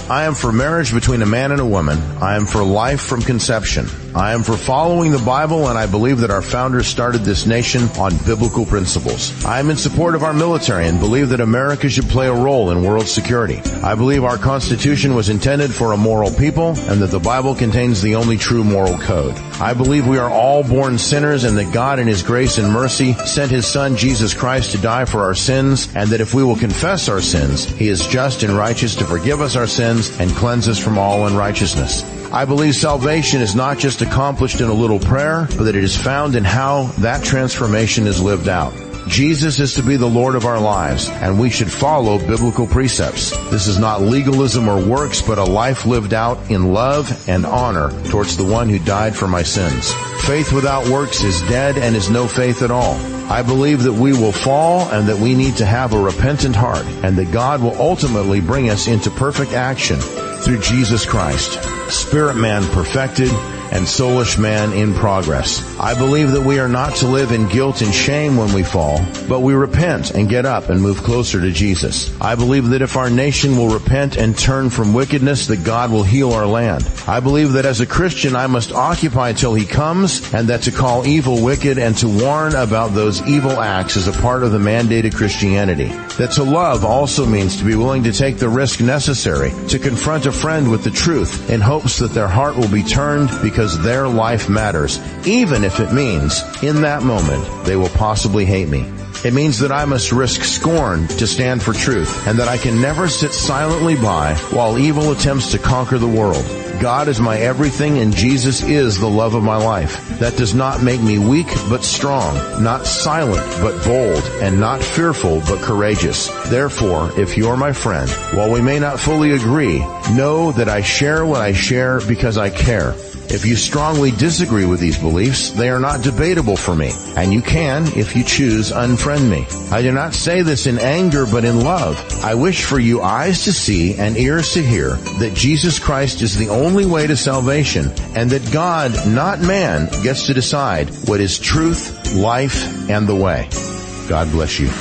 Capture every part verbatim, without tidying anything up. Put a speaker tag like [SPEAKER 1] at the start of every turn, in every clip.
[SPEAKER 1] I am for marriage between a man and a woman. I am for life from conception. I am for following the Bible, and I believe that our founders started this nation on biblical principles. I am in support of our military and believe that America should play a role in world security. I believe our Constitution was intended for a moral people and that the Bible contains the only true moral code. I believe we are all born sinners and that God in His grace and mercy sent His Son Jesus Christ to die for our sins, and that if we will confess our sins, He is just and righteous to forgive us our sins and cleanse us from all unrighteousness. I believe salvation is not just accomplished in a little prayer, but that it is found in how that transformation is lived out. Jesus is to be the Lord of our lives, and we should follow biblical precepts. This is not legalism or works, but a life lived out in love and honor towards the one who died for my sins. Faith without works is dead and is no faith at all. I believe that we will fall and that we need to have a repentant heart, and that God will ultimately bring us into perfect action through Jesus Christ, spirit man perfected and soulish man in progress. I believe that we are not to live in guilt and shame when we fall, but we repent and get up and move closer to Jesus. I believe that if our nation will repent and turn from wickedness, that God will heal our land. I believe that as a Christian I must occupy till He comes, and that to call evil wicked and to warn about those evil acts is a part of the mandated Christianity. That to love also means to be willing to take the risk necessary to confront a friend with the truth in hopes that their heart will be turned because their life matters, even if it means in that moment they will possibly hate me. It means that I must risk scorn to stand for truth, and that I can never sit silently by while evil attempts to conquer the world. God is my everything, and Jesus is the love of my life. That does not make me weak but strong, not silent but bold, and not fearful but courageous. Therefore, if you're my friend, while we may not fully agree, know that I share what I share because I care. If you strongly disagree with these beliefs, they are not debatable for me, and you can, if you choose, unfriend me. I do not say this in anger, but in love. I wish for you eyes to see and ears to hear that Jesus Christ is the only way to salvation, and that God, not man, gets to decide what is truth, life, and the way. God bless you.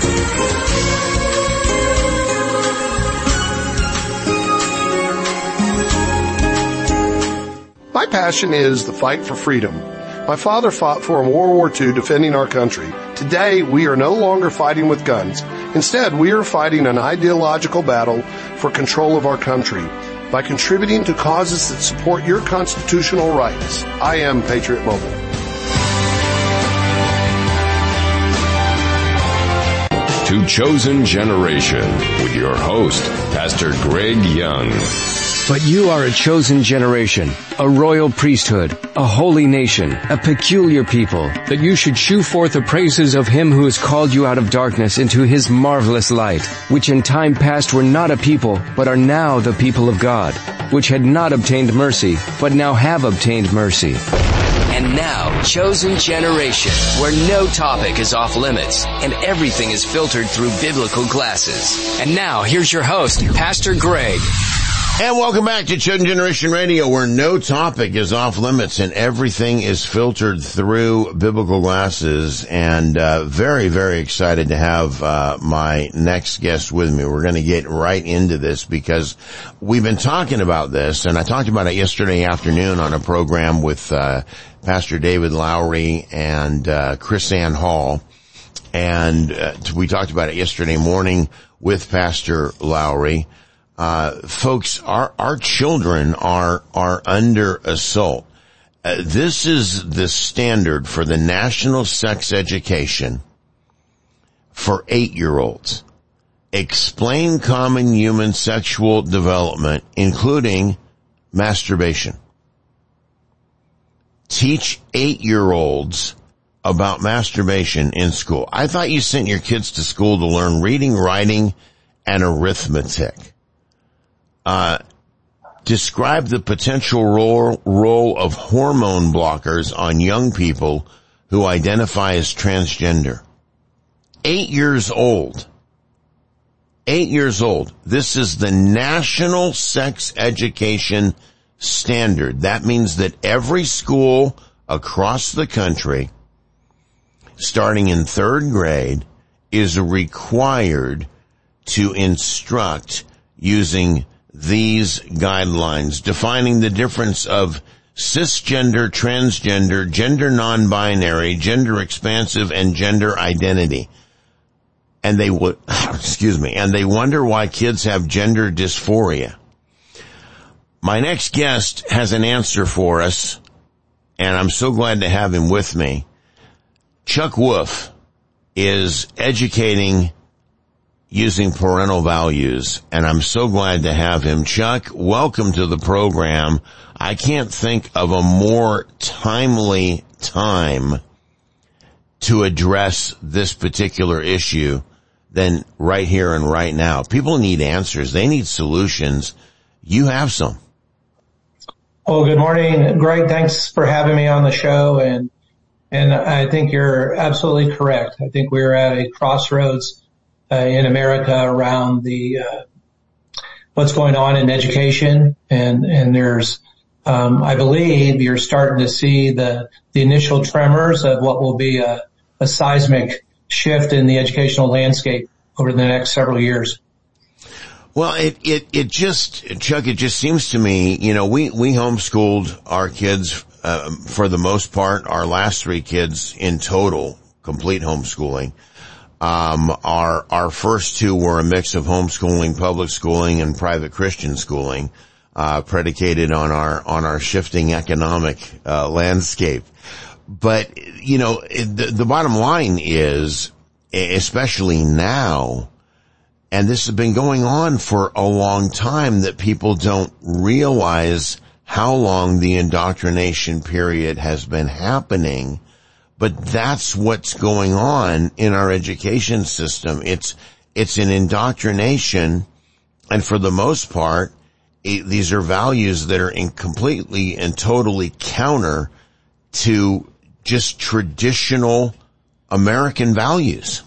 [SPEAKER 2] My passion is the fight for freedom. My father fought for in World War Two defending our country. Today, we are no longer fighting with guns. Instead, we are fighting an ideological battle for control of our country by contributing to causes that support your constitutional rights. I am Patriot Mobile.
[SPEAKER 3] To Chosen Generation with your host, Pastor Greg Young.
[SPEAKER 4] But you are a chosen generation, a royal priesthood, a holy nation, a peculiar people, that you should shew forth the praises of Him who has called you out of darkness into His marvelous light, which in time past were not a people, but are now the people of God, which had not obtained mercy, but now have obtained mercy.
[SPEAKER 5] And now, Chosen Generation, where no topic is off limits and everything is filtered through biblical glasses. And now, here's your host, Pastor Greg.
[SPEAKER 1] And welcome back to Chosen Generation Radio, where no topic is off limits and everything is filtered through biblical glasses. And uh very, very excited to have uh my next guest with me. We're going to get right into this because we've been talking about this, and I talked about it yesterday afternoon on a program with uh Pastor David Lowry and uh Chris Ann Hall. And uh, we talked about it yesterday morning with Pastor Lowry. Uh, folks, our, our children are, are under assault. Uh, this is the standard for the national sex education for eight-year-olds. Explain common human sexual development, including masturbation. Teach eight-year-olds about masturbation in school. I thought you sent your kids to school to learn reading, writing, and arithmetic. Uh, describe the potential role, role of hormone blockers on young people who identify as transgender. Eight years old. Eight years old. This is the national sex education standard. That means that every school across the country, starting in third grade, is required to instruct using these guidelines defining the difference of cisgender, transgender, gender non-binary, gender expansive, and gender identity. And they would, excuse me, and they wonder why kids have gender dysphoria. My next guest has an answer for us, and I'm so glad to have him with me. Chuck Wolf is educating using parental values, and I'm so glad to have him. Chuck, welcome to the program. I can't think of a more timely time to address this particular issue than right here and right now. People need answers. They need solutions. You have some.
[SPEAKER 6] Well, good morning, Greg. Thanks for having me on the show. And, and I think you're absolutely correct. I think we're at a crossroads uh, in America around the, uh, what's going on in education. And, and there's, um, I believe you're starting to see the, the initial tremors of what will be a, a seismic shift in the educational landscape over the next several years.
[SPEAKER 1] Well, it, it, it just, Chuck, it just seems to me, you know, we, we homeschooled our kids, uh, for the most part, our last three kids in total, complete homeschooling. Um, our, our first two were a mix of homeschooling, public schooling, and private Christian schooling, uh, predicated on our, on our shifting economic, uh, landscape. But, you know, the, the bottom line is, especially now, and this has been going on for a long time, that people don't realize how long the indoctrination period has been happening. But that's what's going on in our education system. It's, it's an indoctrination, and for the most part, it, these are values that are in completely and totally counter to just traditional American values.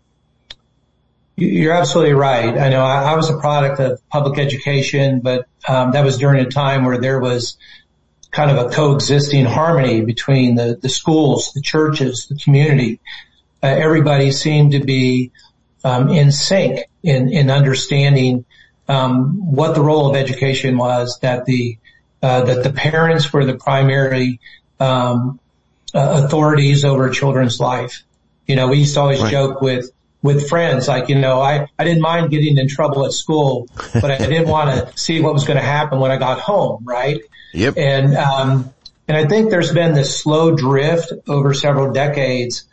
[SPEAKER 6] You're absolutely right. I know I was a product of public education, but um, that was during a time where there was kind of a coexisting harmony between the, the schools, the churches, the community. Uh, everybody seemed to be um, in sync in, in understanding um, what the role of education was, that the uh, that the parents were the primary um, uh, authorities over children's life. You know, we used to always right. joke with with friends, like, you know, I, I didn't mind getting in trouble at school, but I didn't want to see what was going to happen when I got home, right?
[SPEAKER 1] Yep.
[SPEAKER 6] And, um, and I think there's been this slow drift over several decades.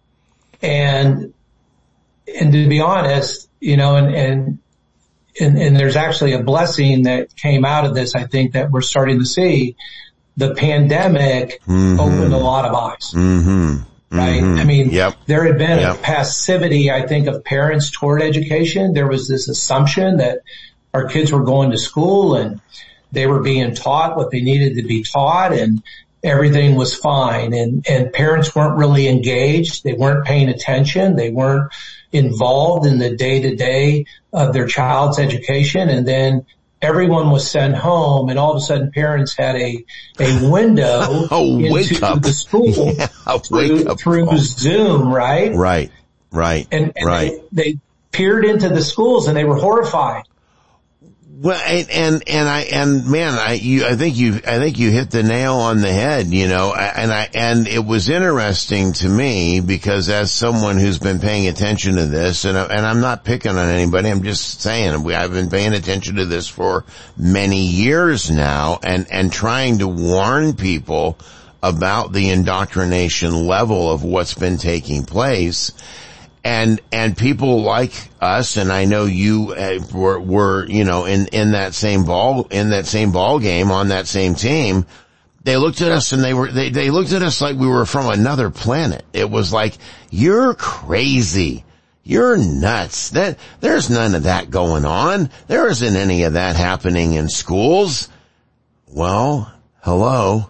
[SPEAKER 6] And, and to be honest, you know, and, and, and, and there's actually a blessing that came out of this, I think, that we're starting to see. The pandemic mm-hmm. opened a lot of eyes.
[SPEAKER 1] Mm-hmm.
[SPEAKER 6] Right?
[SPEAKER 1] Mm-hmm.
[SPEAKER 6] I mean,
[SPEAKER 1] yep.
[SPEAKER 6] there had been
[SPEAKER 1] yep.
[SPEAKER 6] a passivity, I think, of parents toward education. There was this assumption that our kids were going to school and they were being taught what they needed to be taught and everything was fine. And, and parents weren't really engaged. They weren't paying attention. They weren't involved in the day to day of their child's education. And then everyone was sent home, and all of a sudden parents had a, a window
[SPEAKER 1] oh,
[SPEAKER 6] into
[SPEAKER 1] wake up.
[SPEAKER 6] the school
[SPEAKER 1] yeah,
[SPEAKER 6] through,
[SPEAKER 1] up
[SPEAKER 6] through Zoom, right?
[SPEAKER 1] Right, right,
[SPEAKER 6] and, and
[SPEAKER 1] right.
[SPEAKER 6] They, they peered into the schools and they were horrified.
[SPEAKER 1] Well, and, and, and I, and man, I, you, I think you, I think you hit the nail on the head, you know, and I, and it was interesting to me because as someone who's been paying attention to this, and, and I'm not picking on anybody, I'm just saying, we, I've been paying attention to this for many years now and, and trying to warn people about the indoctrination level of what's been taking place. And, and people like us, and I know you uh, were, were, you know, in, in that same ball, in that same ball game on that same team, they looked at us and they were, they, they looked at us like we were from another planet. It was like, you're crazy. You're nuts. That, there's none of that going on. There isn't any of that happening in schools. Well, hello.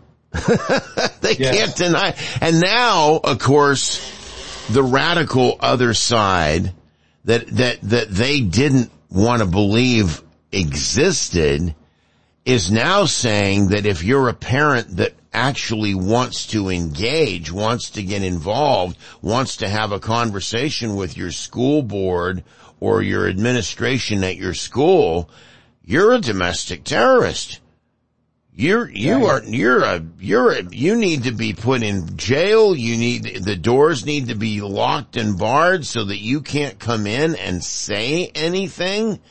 [SPEAKER 1] They yes. can't deny. And now, of course, the radical other side that, that, that they didn't want to believe existed is now saying that if you're a parent that actually wants to engage, wants to get involved, wants to have a conversation with your school board or your administration at your school, you're a domestic terrorist. You're, you are, you're a, you're a, you need to be put in jail. You need, the doors need to be locked and barred so that you can't come in and say anything.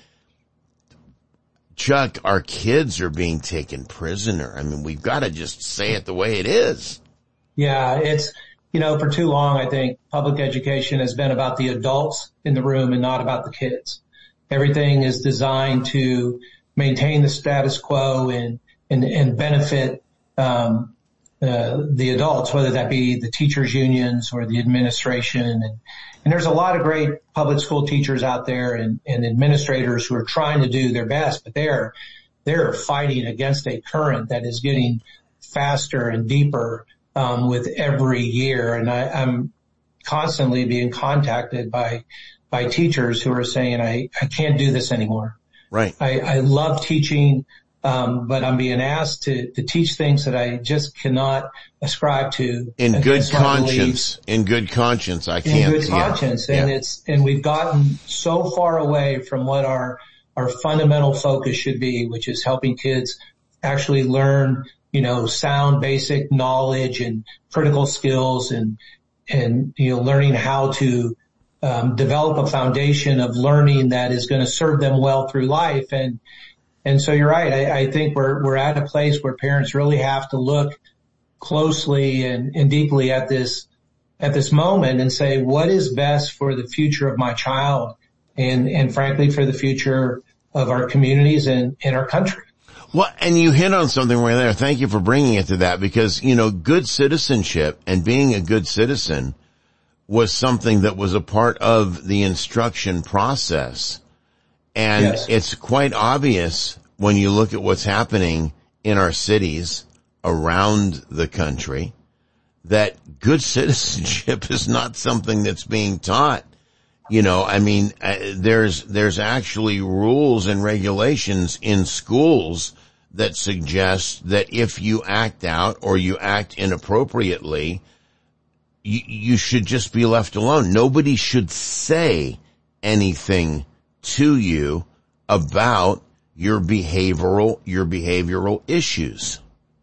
[SPEAKER 1] Chuck, our kids are being taken prisoner. I mean, we've got to just say it the way it is.
[SPEAKER 6] Yeah, it's, you know, for too long, I think public education has been about the adults in the room and not about the kids. Everything is designed to maintain the status quo and, and, and benefit, um, uh, the adults, whether that be the teachers unions or the administration. And, and there's a lot of great public school teachers out there and, and administrators who are trying to do their best, but they're, they're fighting against a current that is getting faster and deeper, um, with every year. And I, I'm constantly being contacted by, by teachers who are saying, I, I can't do this anymore.
[SPEAKER 1] Right.
[SPEAKER 6] I, I love teaching. Um, but I'm being asked to, to teach things that I just cannot ascribe to.
[SPEAKER 1] In good conscience. In good conscience, I can't.
[SPEAKER 6] In good conscience. Yeah. And yeah. it's, and we've gotten so far away from what our, our fundamental focus should be, which is helping kids actually learn, you know, sound basic knowledge and critical skills and, and, you know, learning how to, um, develop a foundation of learning that is going to serve them well through life. And, And so you're right. I, I think we're, we're at a place where parents really have to look closely and, and deeply at this, at this moment and say, what is best for the future of my child and, and frankly, for the future of our communities and, and our country.
[SPEAKER 1] Well, and you hit on something right there. Thank you for bringing it to that because, you know, good citizenship and being a good citizen was something that was a part of the instruction process. And yes. It's quite obvious when you look at what's happening in our cities around the country that good citizenship is not something that's being taught. You know, I mean, uh, there's, there's actually rules and regulations in schools that suggest that if you act out or you act inappropriately, you, you should just be left alone. Nobody should say anything to you about your behavioral, your behavioral issues.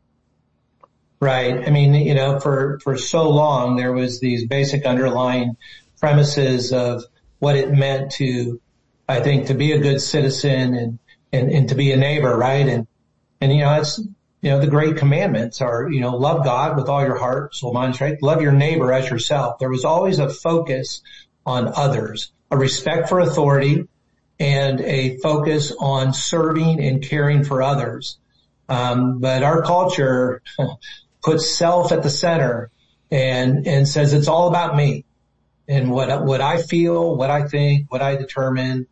[SPEAKER 6] Right. I mean, you know, for, for so long, there was these basic underlying premises of what it meant to, I think, to be a good citizen and, and, and to be a neighbor, right? And, and, you know, it's, you know, the great commandments are, you know, love God with all your heart, soul, mind, strength. Love your neighbor as yourself. There was always a focus on others, a respect for authority, and a focus on serving and caring for others. Um, but our culture puts self at the center and, and says it's all about me and what, what I feel, what I think, what I determine.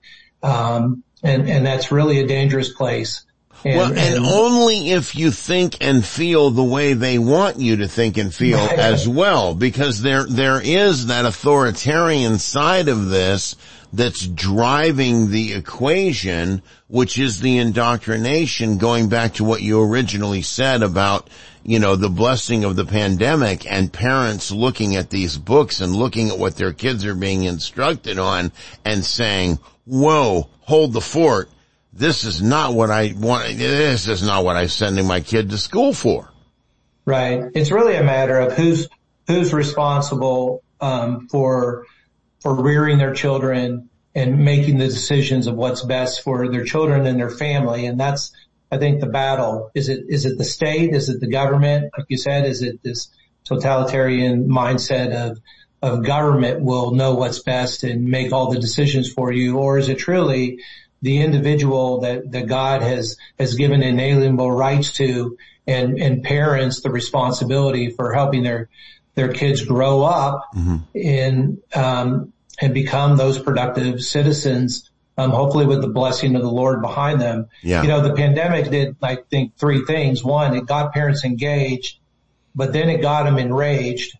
[SPEAKER 6] Um, and, and that's really a dangerous place. And,
[SPEAKER 1] well, and, and only if you think and feel the way they want you to think and feel right. as well, because there, there is that authoritarian side of this that's driving the equation, which is the indoctrination, going back to what you originally said about, you know, the blessing of the pandemic and parents looking at these books and looking at what their kids are being instructed on and saying, whoa, hold the fort. This is not what I want. This is not what I'm sending my kid to school for.
[SPEAKER 6] Right. It's really a matter of who's, who's responsible, um, for, for rearing their children and making the decisions of what's best for their children and their family. And that's, I think, the battle. Is it, is it the state? Is it the government? Like you said, is it this totalitarian mindset of, of government will know what's best and make all the decisions for you? Or is it truly the individual that, that God has, has given inalienable rights to and, and parents the responsibility for helping their, their kids grow up mm-hmm. in, um, and become those productive citizens, um, hopefully with the blessing of the Lord behind them.
[SPEAKER 1] Yeah.
[SPEAKER 6] You know, the pandemic did, I think, three things. One, it got parents engaged, but then it got them enraged.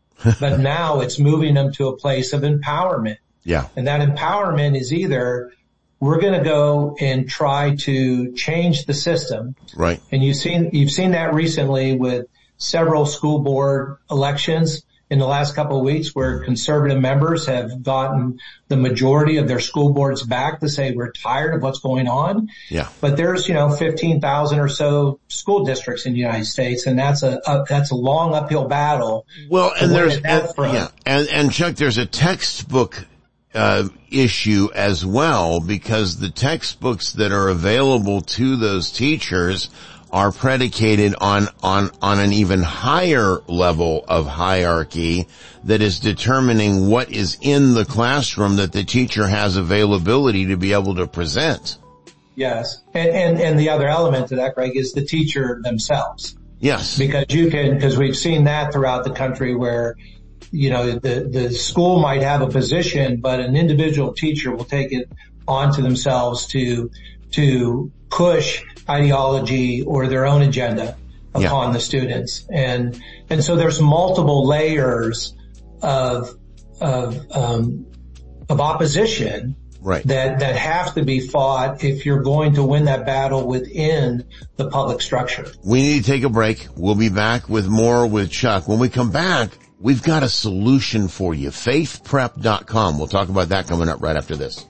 [SPEAKER 6] But now it's moving them to a place of empowerment.
[SPEAKER 1] Yeah.
[SPEAKER 6] And that empowerment is either we're going to go and try to change the system.
[SPEAKER 1] Right.
[SPEAKER 6] And you've seen, you've seen that recently with several school board elections. in the last couple of weeks where conservative members have gotten the majority of their school boards back to say we're tired of what's going on.
[SPEAKER 1] Yeah.
[SPEAKER 6] But there's, you know, fifteen thousand or so school districts in the United States, and that's a, a that's a long uphill battle.
[SPEAKER 1] Well, and there's, and,
[SPEAKER 6] front.
[SPEAKER 1] yeah, and, and Chuck, there's a textbook uh issue as well, because the textbooks that are available to those teachers are predicated on, on, on an even higher level of hierarchy that is determining what is in the classroom that the teacher has availability to be able to present.
[SPEAKER 6] Yes. And, and, and the other element to that, Greg, is the teacher themselves.
[SPEAKER 1] Yes.
[SPEAKER 6] Because you can, because we've seen that throughout the country where, you know, the, the school might have a position, but an individual teacher will take it onto themselves to, to push ideology or their own agenda upon yeah. the students. And, and so there's multiple layers of, of, um, of opposition
[SPEAKER 1] right.
[SPEAKER 6] that, that have to be fought if you're going to win that battle within the public structure.
[SPEAKER 1] We need to take a break. We'll be back with more with Chuck. When we come back, we've got a solution for you. faith prep dot com. We'll talk about that coming up right after this.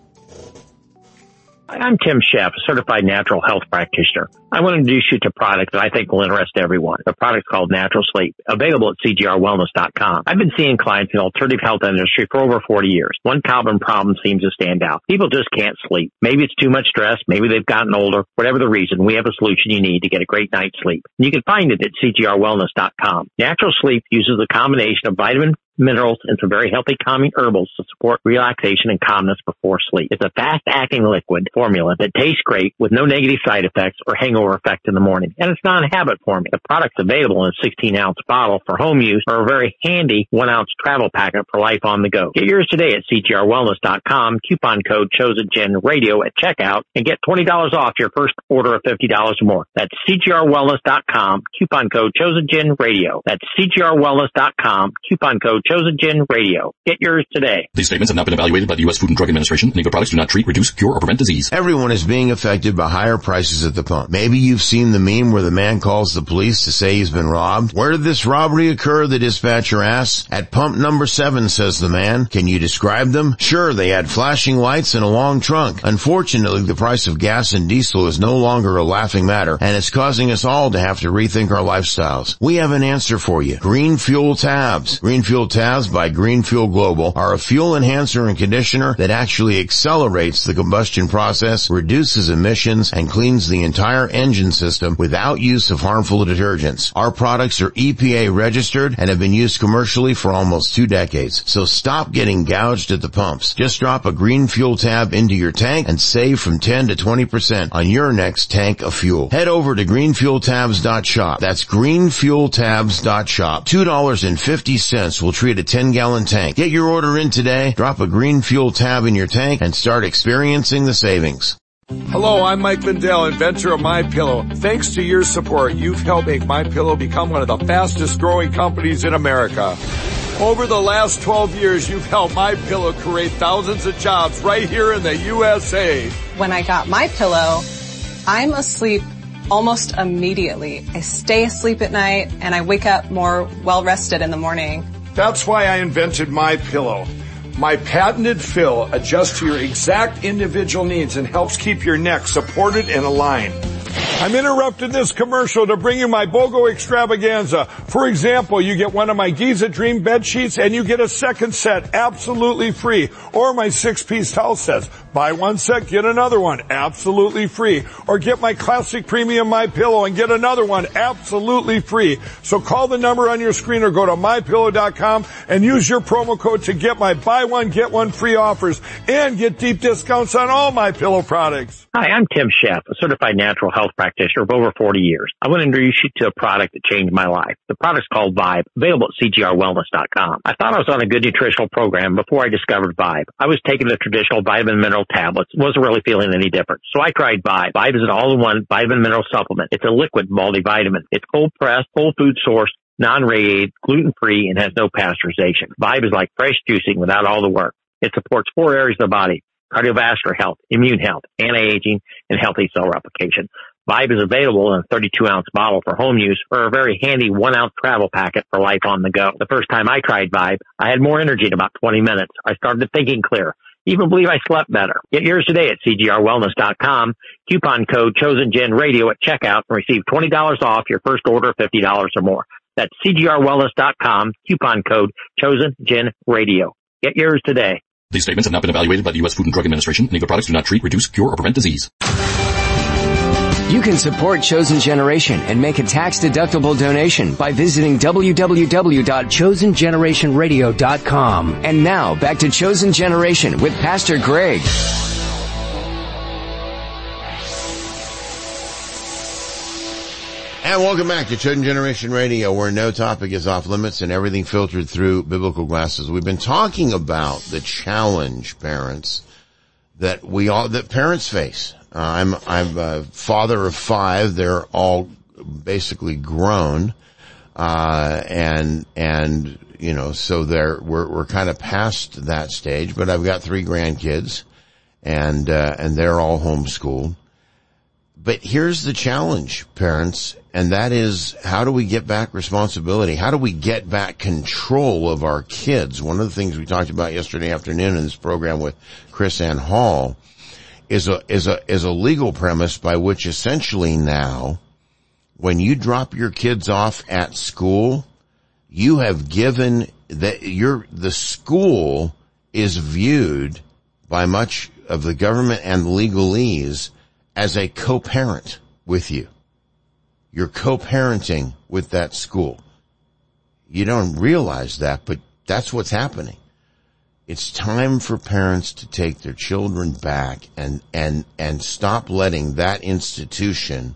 [SPEAKER 7] I'm Tim Sheff, a certified natural health practitioner. I want to introduce you to a product that I think will interest everyone. The product's called Natural Sleep, available at C G R wellness dot com. I've been seeing clients in the alternative health industry for over forty years. One common problem seems to stand out. People just can't sleep. Maybe it's too much stress. Maybe they've gotten older. Whatever the reason, we have a solution you need to get a great night's sleep. And you can find it at C G R wellness dot com. Natural Sleep uses a combination of vitamin, minerals, and some very healthy calming herbals to support relaxation and calmness before sleep. It's a fast-acting liquid formula that tastes great with no negative side effects or hangover effect in the morning. And it's not a habit forming. The product's available in a sixteen ounce bottle for home use or a very handy one ounce travel packet for life on the go. Get yours today at C G R wellness dot com, coupon code ChosenGen Radio at checkout, and get twenty dollars off your first order of fifty dollars or more. That's C G R wellness dot com, coupon code ChosenGen Radio. That's C G R wellness dot com, coupon code ChosenGen Radio. Get yours today.
[SPEAKER 8] These statements have not been evaluated by the U S Food and Drug Administration. Legal products do not treat, reduce, cure, or prevent disease.
[SPEAKER 1] Everyone is being affected by higher prices at the pump. Maybe you've seen the meme where the man calls the police to say he's been robbed. Where did this robbery occur? The dispatcher asks. At pump number seven, says the man. Can you describe them? Sure, they had flashing lights and a long trunk. Unfortunately, the price of gas and diesel is no longer a laughing matter, and it's causing us all to have to rethink our lifestyles. We have an answer for you. Green Fuel Tabs. Green Fuel Tabs by Green Fuel Global are a fuel enhancer and conditioner that actually accelerates the combustion process, reduces emissions, and cleans the entire engine system without use of harmful detergents. Our products are E P A registered and have been used commercially for almost two decades. So stop getting gouged at the pumps. Just drop a Green Fuel Tab into your tank and save from ten to twenty percent on your next tank of fuel. Head over to green fuel tabs dot shop. That's green fuel tabs dot shop. two dollars and fifty cents will treat a ten gallon tank. Get your order in today, drop a Green Fuel Tab in your tank, and start experiencing the savings.
[SPEAKER 9] Hello, I'm Mike Lindell, inventor of MyPillow. Thanks to your support, you've helped make MyPillow become one of the fastest growing companies in America. Over the last twelve years, you've helped MyPillow create thousands of jobs right here in the U S A.
[SPEAKER 10] When I got MyPillow, I'm asleep almost immediately. I stay asleep at night and I wake up more well-rested in the morning.
[SPEAKER 9] That's why I invented MyPillow. My patented fill adjusts to your exact individual needs and helps keep your neck supported and aligned. I'm interrupting this commercial to bring you my BOGO extravaganza. For example, you get one of my Giza Dream bed sheets and you get a second set absolutely free. Or my six-piece towel sets. Buy one set, get another one absolutely free. Or get my classic premium MyPillow and get another one absolutely free. So call the number on your screen or go to my pillow dot com and use your promo code to get my buy one, get one free offers and get deep discounts on all MyPillow products.
[SPEAKER 7] Hi, I'm Tim Sheff, a certified natural health practitioner of over forty years. I want to introduce you to a product that changed my life. The product's called Vibe, available at C G R wellness dot com. I thought I was on a good nutritional program before I discovered Vibe. I was taking the traditional vitamin mineral tablets, wasn't really feeling any different. So I tried Vibe. Vibe is an all-in-one vitamin mineral supplement. It's a liquid multivitamin. It's cold-pressed, whole food sourced, non-radiated, gluten-free, and has no pasteurization. Vibe is like fresh juicing without all the work. It supports four areas of the body: cardiovascular health, immune health, anti-aging, and healthy cell replication. Vibe is available in a thirty-two ounce bottle for home use or a very handy one ounce travel packet for life on the go. The first time I tried Vibe, I had more energy in about twenty minutes. I started thinking clear. Even believe I slept better. Get yours today at C G R wellness dot com. Coupon code ChosenGenRadio at checkout and receive twenty dollars off your first order of fifty dollars or more. That's C G R wellness dot com. Coupon code ChosenGenRadio. Get yours today.
[SPEAKER 8] These statements have not been evaluated by the U S Food and Drug Administration. Any of the products do not treat, reduce, cure, or prevent disease.
[SPEAKER 5] You can support Chosen Generation and make a tax-deductible donation by visiting w w w dot chosen generation radio dot com. And now, back to Chosen Generation with Pastor Greg.
[SPEAKER 1] And welcome back to Chosen Generation Radio, where no topic is off limits and everything filtered through biblical glasses. We've been talking about the challenge, parents, that we all, that parents face. Uh, I'm, I'm a father of five. They're all basically grown. Uh, and, and, you know, so they're, we're, we're kind of past that stage, but I've got three grandkids and, uh, and they're all homeschooled. But here's the challenge, parents, and that is, how do we get back responsibility? How do we get back control of our kids? One of the things we talked about yesterday afternoon in this program with Chris Ann Hall is a, is a, is a legal premise by which essentially now, when you drop your kids off at school, you have given that your, the school is viewed by much of the government and legalese as a co-parent with you. You're co-parenting with that school. You don't realize that, but that's what's happening. It's time for parents to take their children back and, and, and stop letting that institution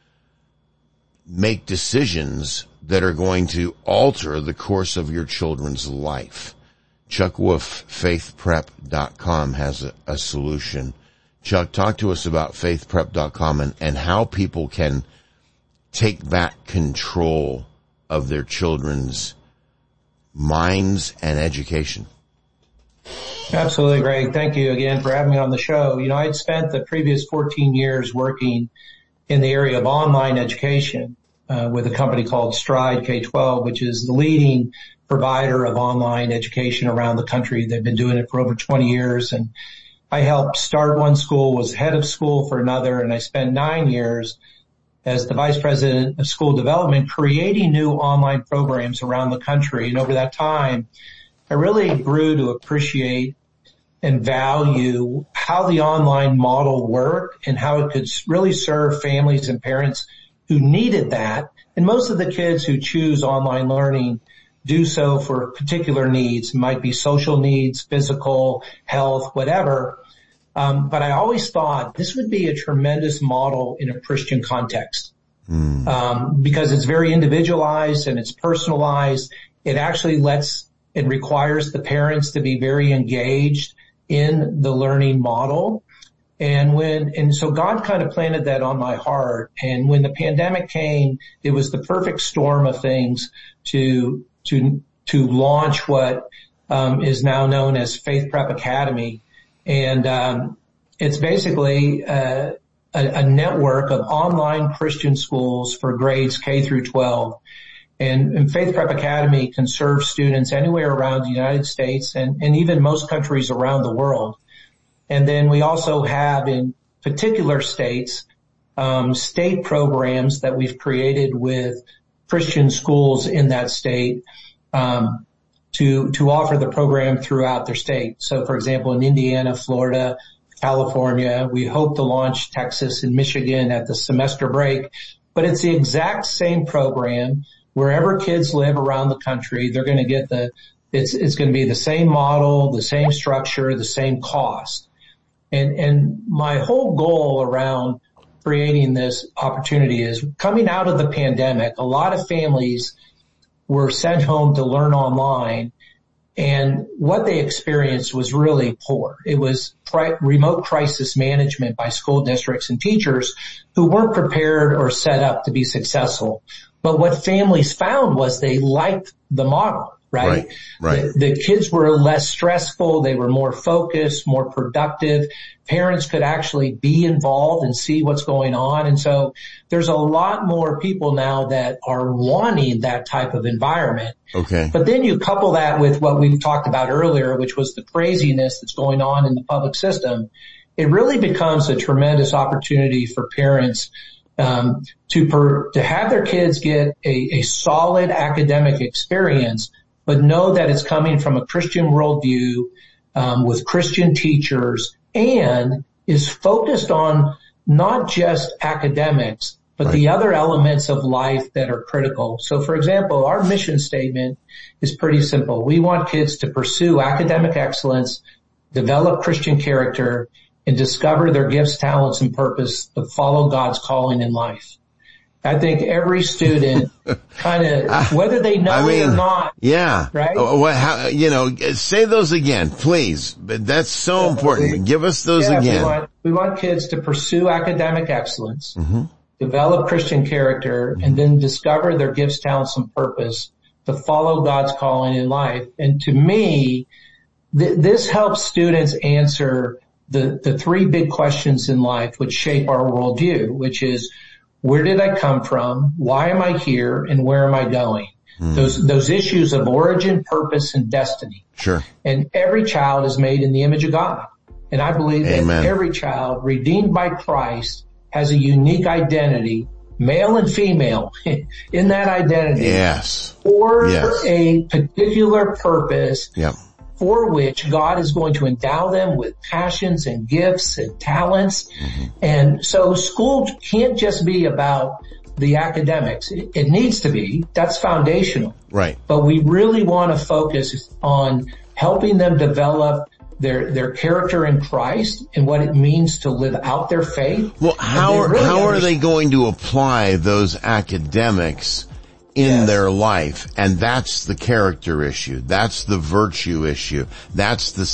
[SPEAKER 1] make decisions that are going to alter the course of your children's life. Chuck Wolf, faith prep dot com has a, a solution. Chuck, talk to us about faith prep dot com and, and how people can take back control of their children's minds and education.
[SPEAKER 6] Absolutely, Greg. Thank you again for having me on the show. You know, I'd spent the previous fourteen years working in the area of online education uh, with a company called Stride K twelve, which is the leading provider of online education around the country. They've been doing it for over twenty years, and I helped start one school, was head of school for another, and I spent nine years as the vice president of school development creating new online programs around the country. And over that time, I really grew to appreciate and value how the online model worked and how it could really serve families and parents who needed that. And most of the kids who choose online learning do so for particular needs. It might be social needs, physical, health, whatever. Um, but I always thought this would be a tremendous model in a Christian context. Mm. Um, because it's very individualized and it's personalized. It actually lets and requires the parents to be very engaged in the learning model. And when, and so God kind of planted that on my heart. And when the pandemic came, it was the perfect storm of things to, to, to launch what, um, is now known as Faith Prep Academy. And, um, it's basically, uh, a, a network of online Christian schools for grades K through twelve. And, and Faith Prep Academy can serve students anywhere around the United States and, and even most countries around the world. And then we also have in particular states, um, state programs that we've created with Christian schools in that state, um, to, to offer the program throughout their state. So for example, in Indiana, Florida, California, we hope to launch Texas and Michigan at the semester break, but it's the exact same program. Wherever kids live around the country, they're going to get the, it's, it's going to be the same model, the same structure, the same cost. And, and my whole goal around creating this opportunity is coming out of the pandemic. A lot of families were sent home to learn online, and what they experienced was really poor. It was pri- remote crisis management by school districts and teachers who weren't prepared or set up to be successful. But what families found was they liked the model, right?
[SPEAKER 1] Right. Right.
[SPEAKER 6] The, the kids were less stressful. They were more focused, more productive. Parents could actually be involved and see what's going on. And so there's a lot more people now that are wanting that type of environment.
[SPEAKER 1] Okay.
[SPEAKER 6] But then you couple that with what we've talked about earlier, which was the craziness that's going on in the public system. It really becomes a tremendous opportunity for parents um, to per, to have their kids get a, a solid academic experience, but know that it's coming from a Christian worldview um, with Christian teachers, and is focused on not just academics, but right. the other elements of life that are critical. So, for example, our mission statement is pretty simple. We want kids to pursue academic excellence, develop Christian character, and discover their gifts, talents, and purpose to follow God's calling in life. I think every student kind of, whether they know I mean, it or not.
[SPEAKER 1] Yeah.
[SPEAKER 6] Right?
[SPEAKER 1] What, how, you know, say those again, please. But that's so yeah, important. We, Give us those
[SPEAKER 6] yeah,
[SPEAKER 1] again.
[SPEAKER 6] We want, we want kids to pursue academic excellence, mm-hmm. develop Christian character, mm-hmm. and then discover their gifts, talents, and purpose to follow God's calling in life. And to me, th- this helps students answer the, the three big questions in life which shape our worldview, which is, where did I come from? Why am I here? And where am I going? Mm. Those, those issues of origin, purpose, and destiny.
[SPEAKER 1] Sure.
[SPEAKER 6] And every child is made in the image of God. And I believe Amen. that every child redeemed by Christ has a unique identity, male and female, in that identity.
[SPEAKER 1] Yes.
[SPEAKER 6] For
[SPEAKER 1] yes.
[SPEAKER 6] a particular purpose.
[SPEAKER 1] Yep.
[SPEAKER 6] For which God is going to endow them with passions and gifts and talents. Mm-hmm. And so school can't just be about the academics. It, it needs to be. That's foundational.
[SPEAKER 1] Right.
[SPEAKER 6] But we really want to focus on helping them develop their their character in Christ and what it means to live out their faith.
[SPEAKER 1] Well, how are, really how are they going to apply those academics in yes. their life? And that's the character issue. That's the virtue issue. That's the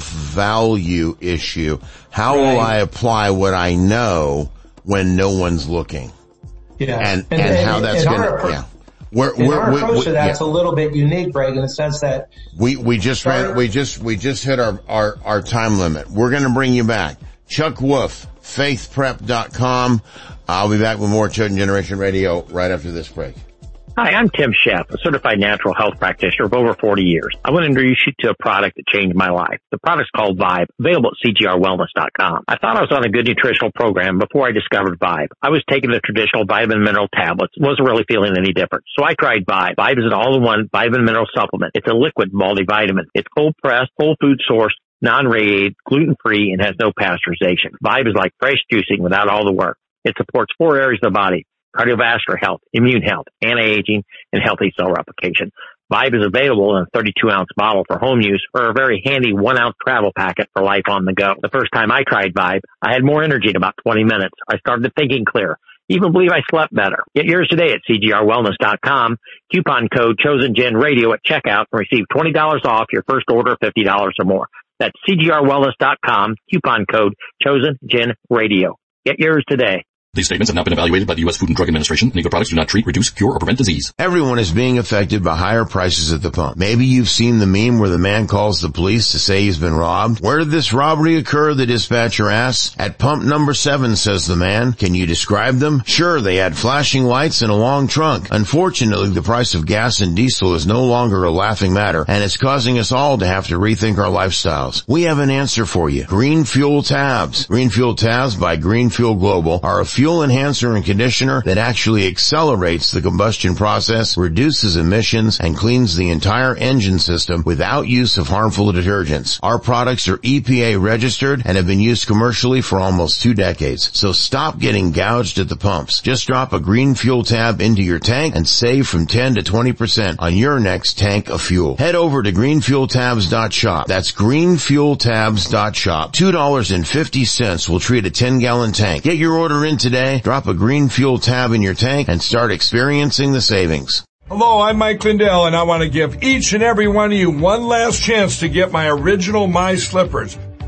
[SPEAKER 1] self-value issue. How right. will I apply what I know when no one's looking?
[SPEAKER 6] Yeah.
[SPEAKER 1] And, and, and, and how that's going to, yeah.
[SPEAKER 6] We're, and we're, our approach we, we, to that's yeah. a little bit unique, Greg, in the sense that
[SPEAKER 1] we, we just
[SPEAKER 6] sorry.
[SPEAKER 1] ran, we just, we just hit our, our, our time limit. We're going to bring you back. Chuck Wolf, faith prep dot com. I'll be back with more Chosen Generation Radio right after this break.
[SPEAKER 7] Hi, I'm Tim Sheff, a certified natural health practitioner of over forty years. I want to introduce you to a product that changed my life. The product's called Vibe, available at C G R wellness dot com. I thought I was on a good nutritional program before I discovered Vibe. I was taking the traditional vitamin mineral tablets, wasn't really feeling any different. So I tried Vibe. Vibe is an all-in-one vitamin mineral supplement. It's a liquid multivitamin. It's cold-pressed, whole food sourced, non-radiated, gluten-free, and has no pasteurization. Vibe is like fresh juicing without all the work. It supports four areas of the body: cardiovascular health, immune health, anti-aging, and healthy cell replication. Vibe is available in a thirty-two ounce bottle for home use or a very handy one ounce travel packet for life on the go. The first time I tried Vibe, I had more energy in about twenty minutes. I started thinking clear. Even believe I slept better. Get yours today at C G R wellness dot com. Coupon code ChosenGenRadio at checkout and receive twenty dollars off your first order of fifty dollars or more. That's C G R wellness dot com. Coupon code ChosenGenRadio. Get yours today.
[SPEAKER 8] These statements have not been evaluated by the U S Food and Drug Administration. Any of the products do not treat, reduce, cure, or prevent disease.
[SPEAKER 1] Everyone is being affected by higher prices at the pump. Maybe you've seen the meme where the man calls the police to say he's been robbed. Where did this robbery occur? The dispatcher asks. At pump number seven, says the man. Can you describe them? Sure, they had flashing lights and a long trunk. Unfortunately, the price of gas and diesel is no longer a laughing matter, and it's causing us all to have to rethink our lifestyles. We have an answer for you. Green Fuel Tabs. Green Fuel Tabs by Green Fuel Global are a fuel enhancer and conditioner that actually accelerates the combustion process, reduces emissions, and cleans the entire engine system without use of harmful detergents. Our products are E P A registered and have been used commercially for almost two decades. So stop getting gouged at the pumps. Just drop a Green Fuel Tab into your tank and save from ten to twenty percent on your next tank of fuel. Head over to green fuel tabs dot shop. That's green fuel tabs dot shop. two dollars and fifty cents will treat a ten gallon tank. Get your order in today. Drop a Green Fuel Tab in your tank and start experiencing the savings.
[SPEAKER 9] Hello, I'm Mike Lindell, and I want to give each and every one of you one last chance to get my original My Slippers.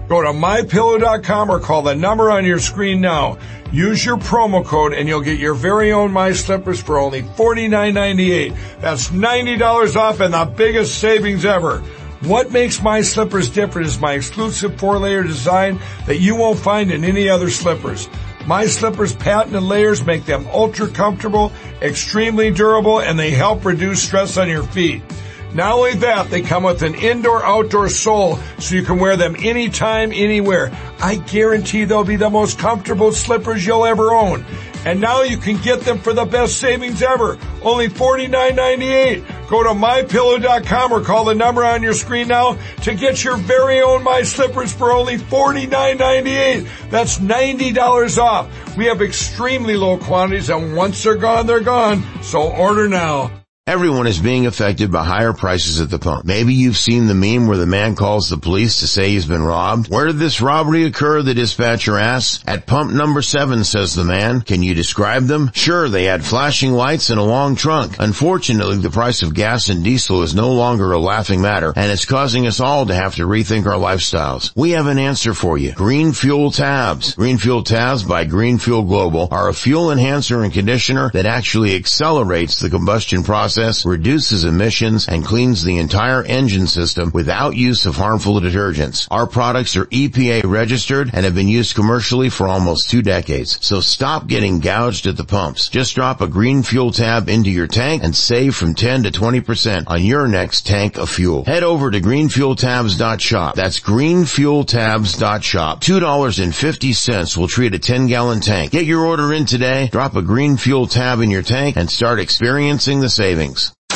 [SPEAKER 9] Go to my pillow dot com or call the number on your screen now. Use your promo code and you'll get your very own My Slippers for only forty-nine ninety-eight. That's ninety dollars off and the biggest savings ever. What makes My Slippers different is my exclusive four-layer design that you won't find in any other slippers. My Slippers patented layers make them ultra comfortable, extremely durable, and they help reduce stress on your feet. Not only that, they come with an indoor-outdoor sole so you can wear them anytime, anywhere. I guarantee they'll be the most comfortable slippers you'll ever own. And now you can get them for the best savings ever, only forty-nine ninety-eight. Go to my pillow dot com or call the number on your screen now to get your very own My Slippers for only forty-nine ninety-eight. That's ninety dollars off. We have extremely low quantities, and once they're gone, they're gone. So order now.
[SPEAKER 1] Everyone is being affected by higher prices at the pump. Maybe you've seen the meme where the man calls the police to say he's been robbed. Where did this robbery occur? The dispatcher asks. At pump number seven, says the man. Can you describe them? Sure, they had flashing lights and a long trunk. Unfortunately, the price of gas and diesel is no longer a laughing matter, and it's causing us all to have to rethink our lifestyles. We have an answer for you. Green Fuel Tabs. Green Fuel Tabs by Green Fuel Global are a fuel enhancer and conditioner that actually accelerates the combustion process, reduces emissions, and cleans the entire engine system without use of harmful detergents. Our products are E P A registered and have been used commercially for almost two decades. So stop getting gouged at the pumps. Just drop a Green Fuel Tab into your tank and save from ten to twenty percent on your next tank of fuel. Head over to green fuel tabs dot shop. That's green fuel tabs dot shop. two dollars and fifty cents will treat a ten gallon tank. Get your order in today, drop a Green Fuel Tab in your tank, and start experiencing the savings.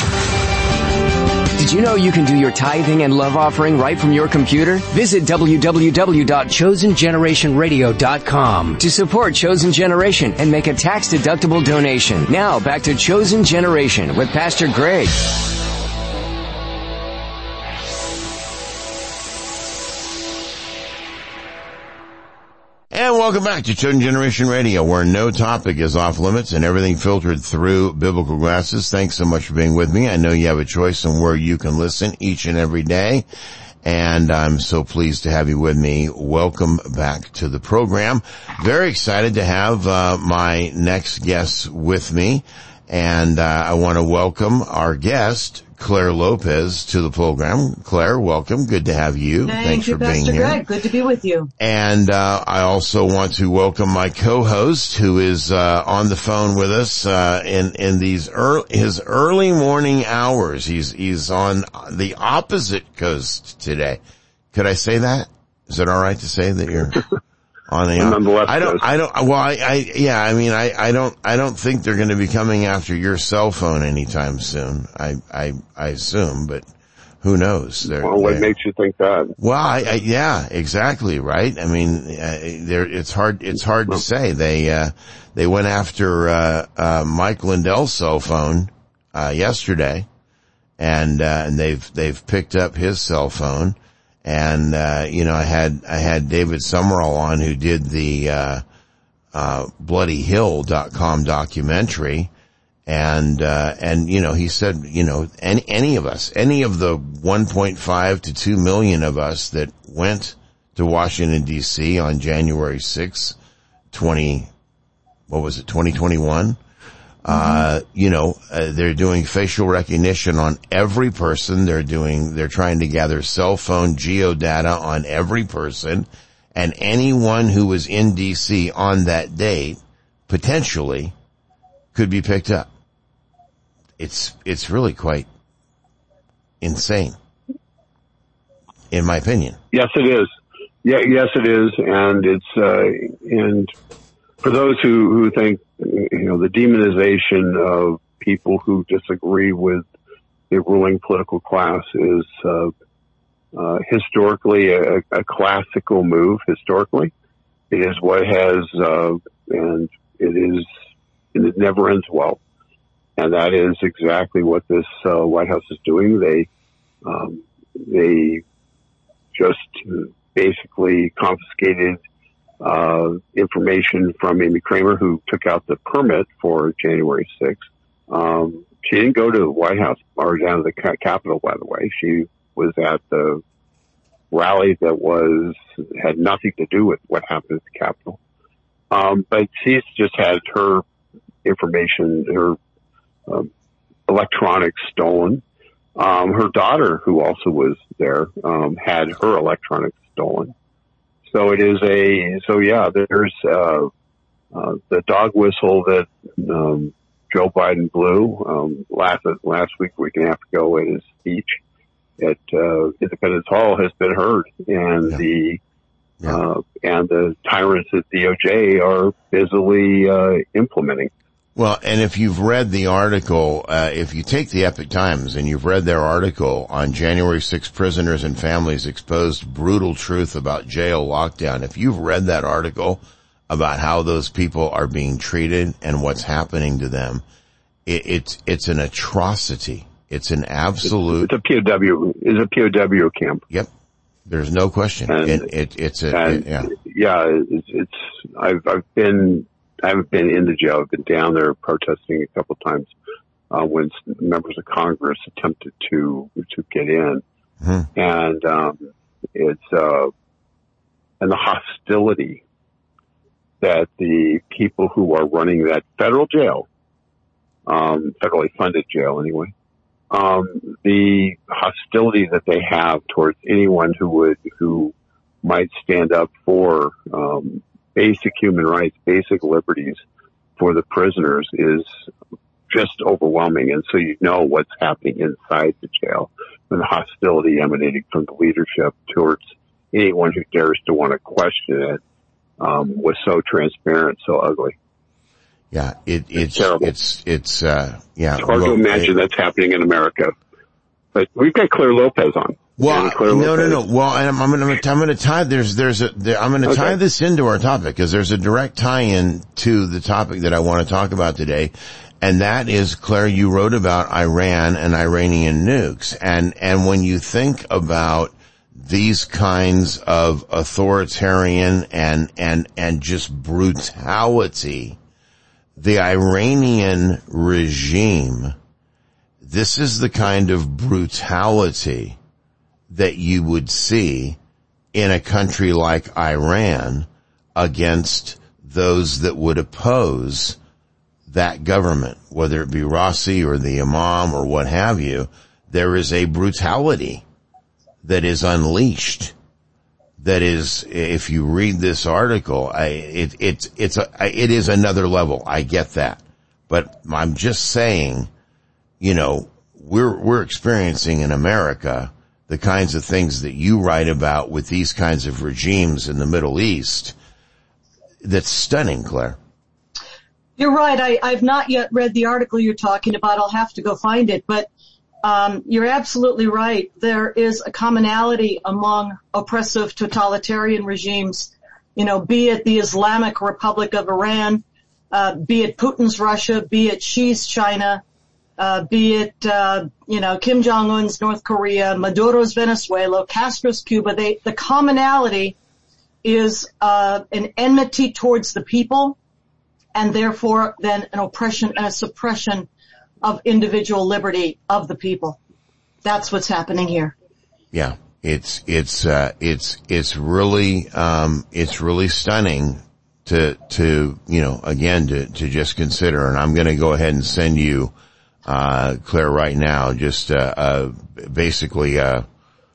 [SPEAKER 5] Did you know you can do your tithing and love offering right from your computer? Visit w w w dot chosen generation radio dot com to support Chosen Generation and make a tax-deductible donation. Now back to Chosen Generation with Pastor Greg.
[SPEAKER 1] And welcome back to Chosen Generation Radio, where no topic is off limits and everything filtered through biblical glasses. Thanks so much for being with me. I know you have a choice on where you can listen each and every day, and I'm so pleased to have you with me. Welcome back to the program. Very excited to have uh, my next guest with me, and uh, I want to welcome our guest, Claire Lopez, to the program. Claire, welcome. Good to have you.
[SPEAKER 11] Thank
[SPEAKER 1] Thanks
[SPEAKER 11] you,
[SPEAKER 1] for being
[SPEAKER 11] Pastor
[SPEAKER 1] here.
[SPEAKER 11] Greg. Good to be with you.
[SPEAKER 1] And uh I also want to welcome my co-host, who is uh on the phone with us uh in in these early, his early morning hours. He's he's on the opposite coast today. Could I say that? Is it all right to say that you're on the,
[SPEAKER 12] on the left
[SPEAKER 1] I don't,
[SPEAKER 12] coast.
[SPEAKER 1] I don't, well, I, I, yeah, I mean, I, I don't, I don't think they're going to be coming after your cell phone anytime soon. I, I, I assume, but who knows? They're,
[SPEAKER 12] well, what
[SPEAKER 1] they're,
[SPEAKER 12] makes you think that?
[SPEAKER 1] Well, I, I, yeah, exactly, right? I mean, uh, there, it's hard, it's hard to say. They, uh, they went after, uh, uh, Mike Lindell's cell phone, uh, yesterday, and, uh, and they've, they've picked up his cell phone. And, uh, you know, I had, I had David Summerall on, who did the, uh, uh, bloody hill dot com documentary. And, uh, and, you know, he said, you know, any, any of us, any of the one point five to two million of us that went to Washington, D C on January sixth, twenty, what was it, twenty twenty-one? Uh, you know, uh, they're doing facial recognition on every person. They're doing, they're trying to gather cell phone geodata on every person, and anyone who was in D C on that date potentially could be picked up. It's, it's really quite insane, in my opinion.
[SPEAKER 12] Yes, it is. Yeah, yes, it is. And it's, uh, and for those who, who think, you know, the demonization of people who disagree with the ruling political class is, uh, uh, historically a, a classical move, historically. It is what has, uh, and it is, and it never ends well. And that is exactly what this, uh, White House is doing. They, um, they just basically confiscated Uh, information from Amy Kramer, who took out the permit for January sixth. Um, she didn't go to the White House or down to the Capitol, by the way. She was at the, rally that was, had nothing to do with what happened at the Capitol. Um, but she's just had her information, her um, electronics stolen. Um, her daughter, who also was there, um, had her electronics stolen. So it is a, so yeah, there's, uh, uh, the dog whistle that, um, Joe Biden blew, um, last, last week, week and a half ago in his speech at, uh, Independence Hall has been heard. And yeah. the, yeah. uh, and the tyrants at D O J are busily, uh, implementing.
[SPEAKER 1] Well, and if you've read the article, uh, if you take the Epoch Times and you've read their article on January sixth, prisoners and families exposed brutal truth about jail lockdown, if you've read that article about how those people are being treated and what's happening to them, it, it's, it's an atrocity. It's an absolute.
[SPEAKER 12] It's a P O W, it's a P O W camp.
[SPEAKER 1] Yep. There's no question.
[SPEAKER 12] And,
[SPEAKER 1] it, it, it's a,
[SPEAKER 12] and,
[SPEAKER 1] it, yeah.
[SPEAKER 12] Yeah, it's, it's, I've, I've been, I haven't been in the jail. I've been down there protesting a couple of times, uh, when members of Congress attempted to, to get in. Mm-hmm. And, um, it's, uh, and the hostility that the people who are running that federal jail, um, federally funded jail anyway, um, the hostility that they have towards anyone who would, who might stand up for, um, basic human rights, basic liberties for the prisoners is just overwhelming. And so you know what's happening inside the jail and the hostility emanating from the leadership towards anyone who dares to want to question it, um, was so transparent, so ugly.
[SPEAKER 1] Yeah, it, it's,
[SPEAKER 12] it's,
[SPEAKER 1] it's, it's, uh, yeah.
[SPEAKER 12] It's hard
[SPEAKER 1] well,
[SPEAKER 12] to imagine
[SPEAKER 1] it,
[SPEAKER 12] that's happening in America. But we've got Claire Lopez on.
[SPEAKER 1] Well, no, no, no. Well, I'm, I'm going to, I'm going to tie, there's, there's a, there, I'm going to okay. tie this into our topic because there's a direct tie-in to the topic that I want to talk about today. And that is, Claire, you wrote about Iran and Iranian nukes. And, and when you think about these kinds of authoritarian and, and, and just brutality, the Iranian regime, this is the kind of brutality that you would see in a country like Iran against those that would oppose that government, whether it be Rossi or the Imam or what have you. There is a brutality that is unleashed. That is, if you read this article, I, it, it, it's a, it is another level. I get that. But I'm just saying, you know, we're, we're experiencing in America the kinds of things that you write about with these kinds of regimes in the Middle East. That's stunning, Claire.
[SPEAKER 11] You're right. I, I've not yet read the article you're talking about. I'll have to go find it. But um, you're absolutely right. There is a commonality among oppressive totalitarian regimes, you know, be it the Islamic Republic of Iran, uh, be it Putin's Russia, be it Xi's China, Uh, be it, uh, you know, Kim Jong-un's North Korea, Maduro's Venezuela, Castro's Cuba. They, the commonality is, uh, an enmity towards the people and therefore then an oppression and a suppression of individual liberty of the people. That's what's happening here.
[SPEAKER 1] Yeah. It's, it's, uh, it's, it's really, um, it's really stunning to, to, you know, again, to, to just consider. And I'm going to go ahead and send you, Uh, Claire, right now, just, uh, uh, basically, uh,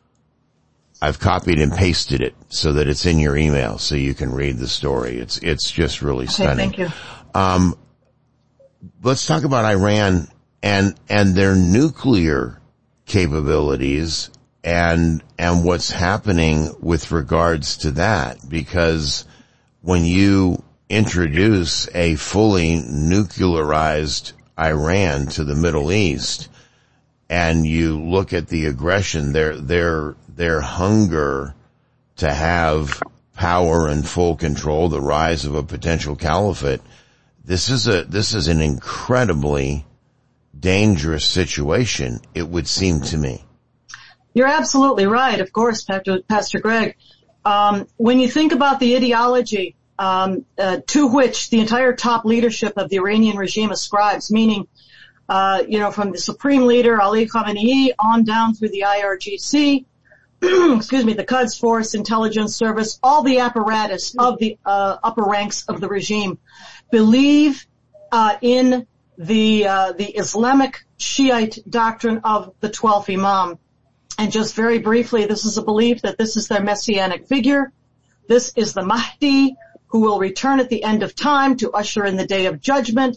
[SPEAKER 1] I've copied and pasted it so that it's in your email so you can read the story. It's, it's just really
[SPEAKER 11] okay,
[SPEAKER 1] stunning.
[SPEAKER 11] Thank you.
[SPEAKER 1] Um, let's talk about Iran and, and their nuclear capabilities and, and what's happening with regards to that, because when you introduce a fully nuclearized Iran to the Middle East, and you look at the aggression, their, their, their hunger to have power and full control, the rise of a potential caliphate, this is a, this is an incredibly dangerous situation, it would seem to me.
[SPEAKER 11] You're absolutely right, of course, Pastor, Pastor Greg. Um, when you think about the ideology Um, uh, to which the entire top leadership of the Iranian regime ascribes, meaning, uh, you know, from the supreme leader, Ali Khamenei, on down through the I R G C, excuse me, the Quds Force, intelligence service, all the apparatus of the uh, upper ranks of the regime believe uh, in the uh, the Islamic Shiite doctrine of the twelfth Imam. And just very briefly, this is a belief that this is their messianic figure. This is the Mahdi who will return at the end of time to usher in the day of judgment.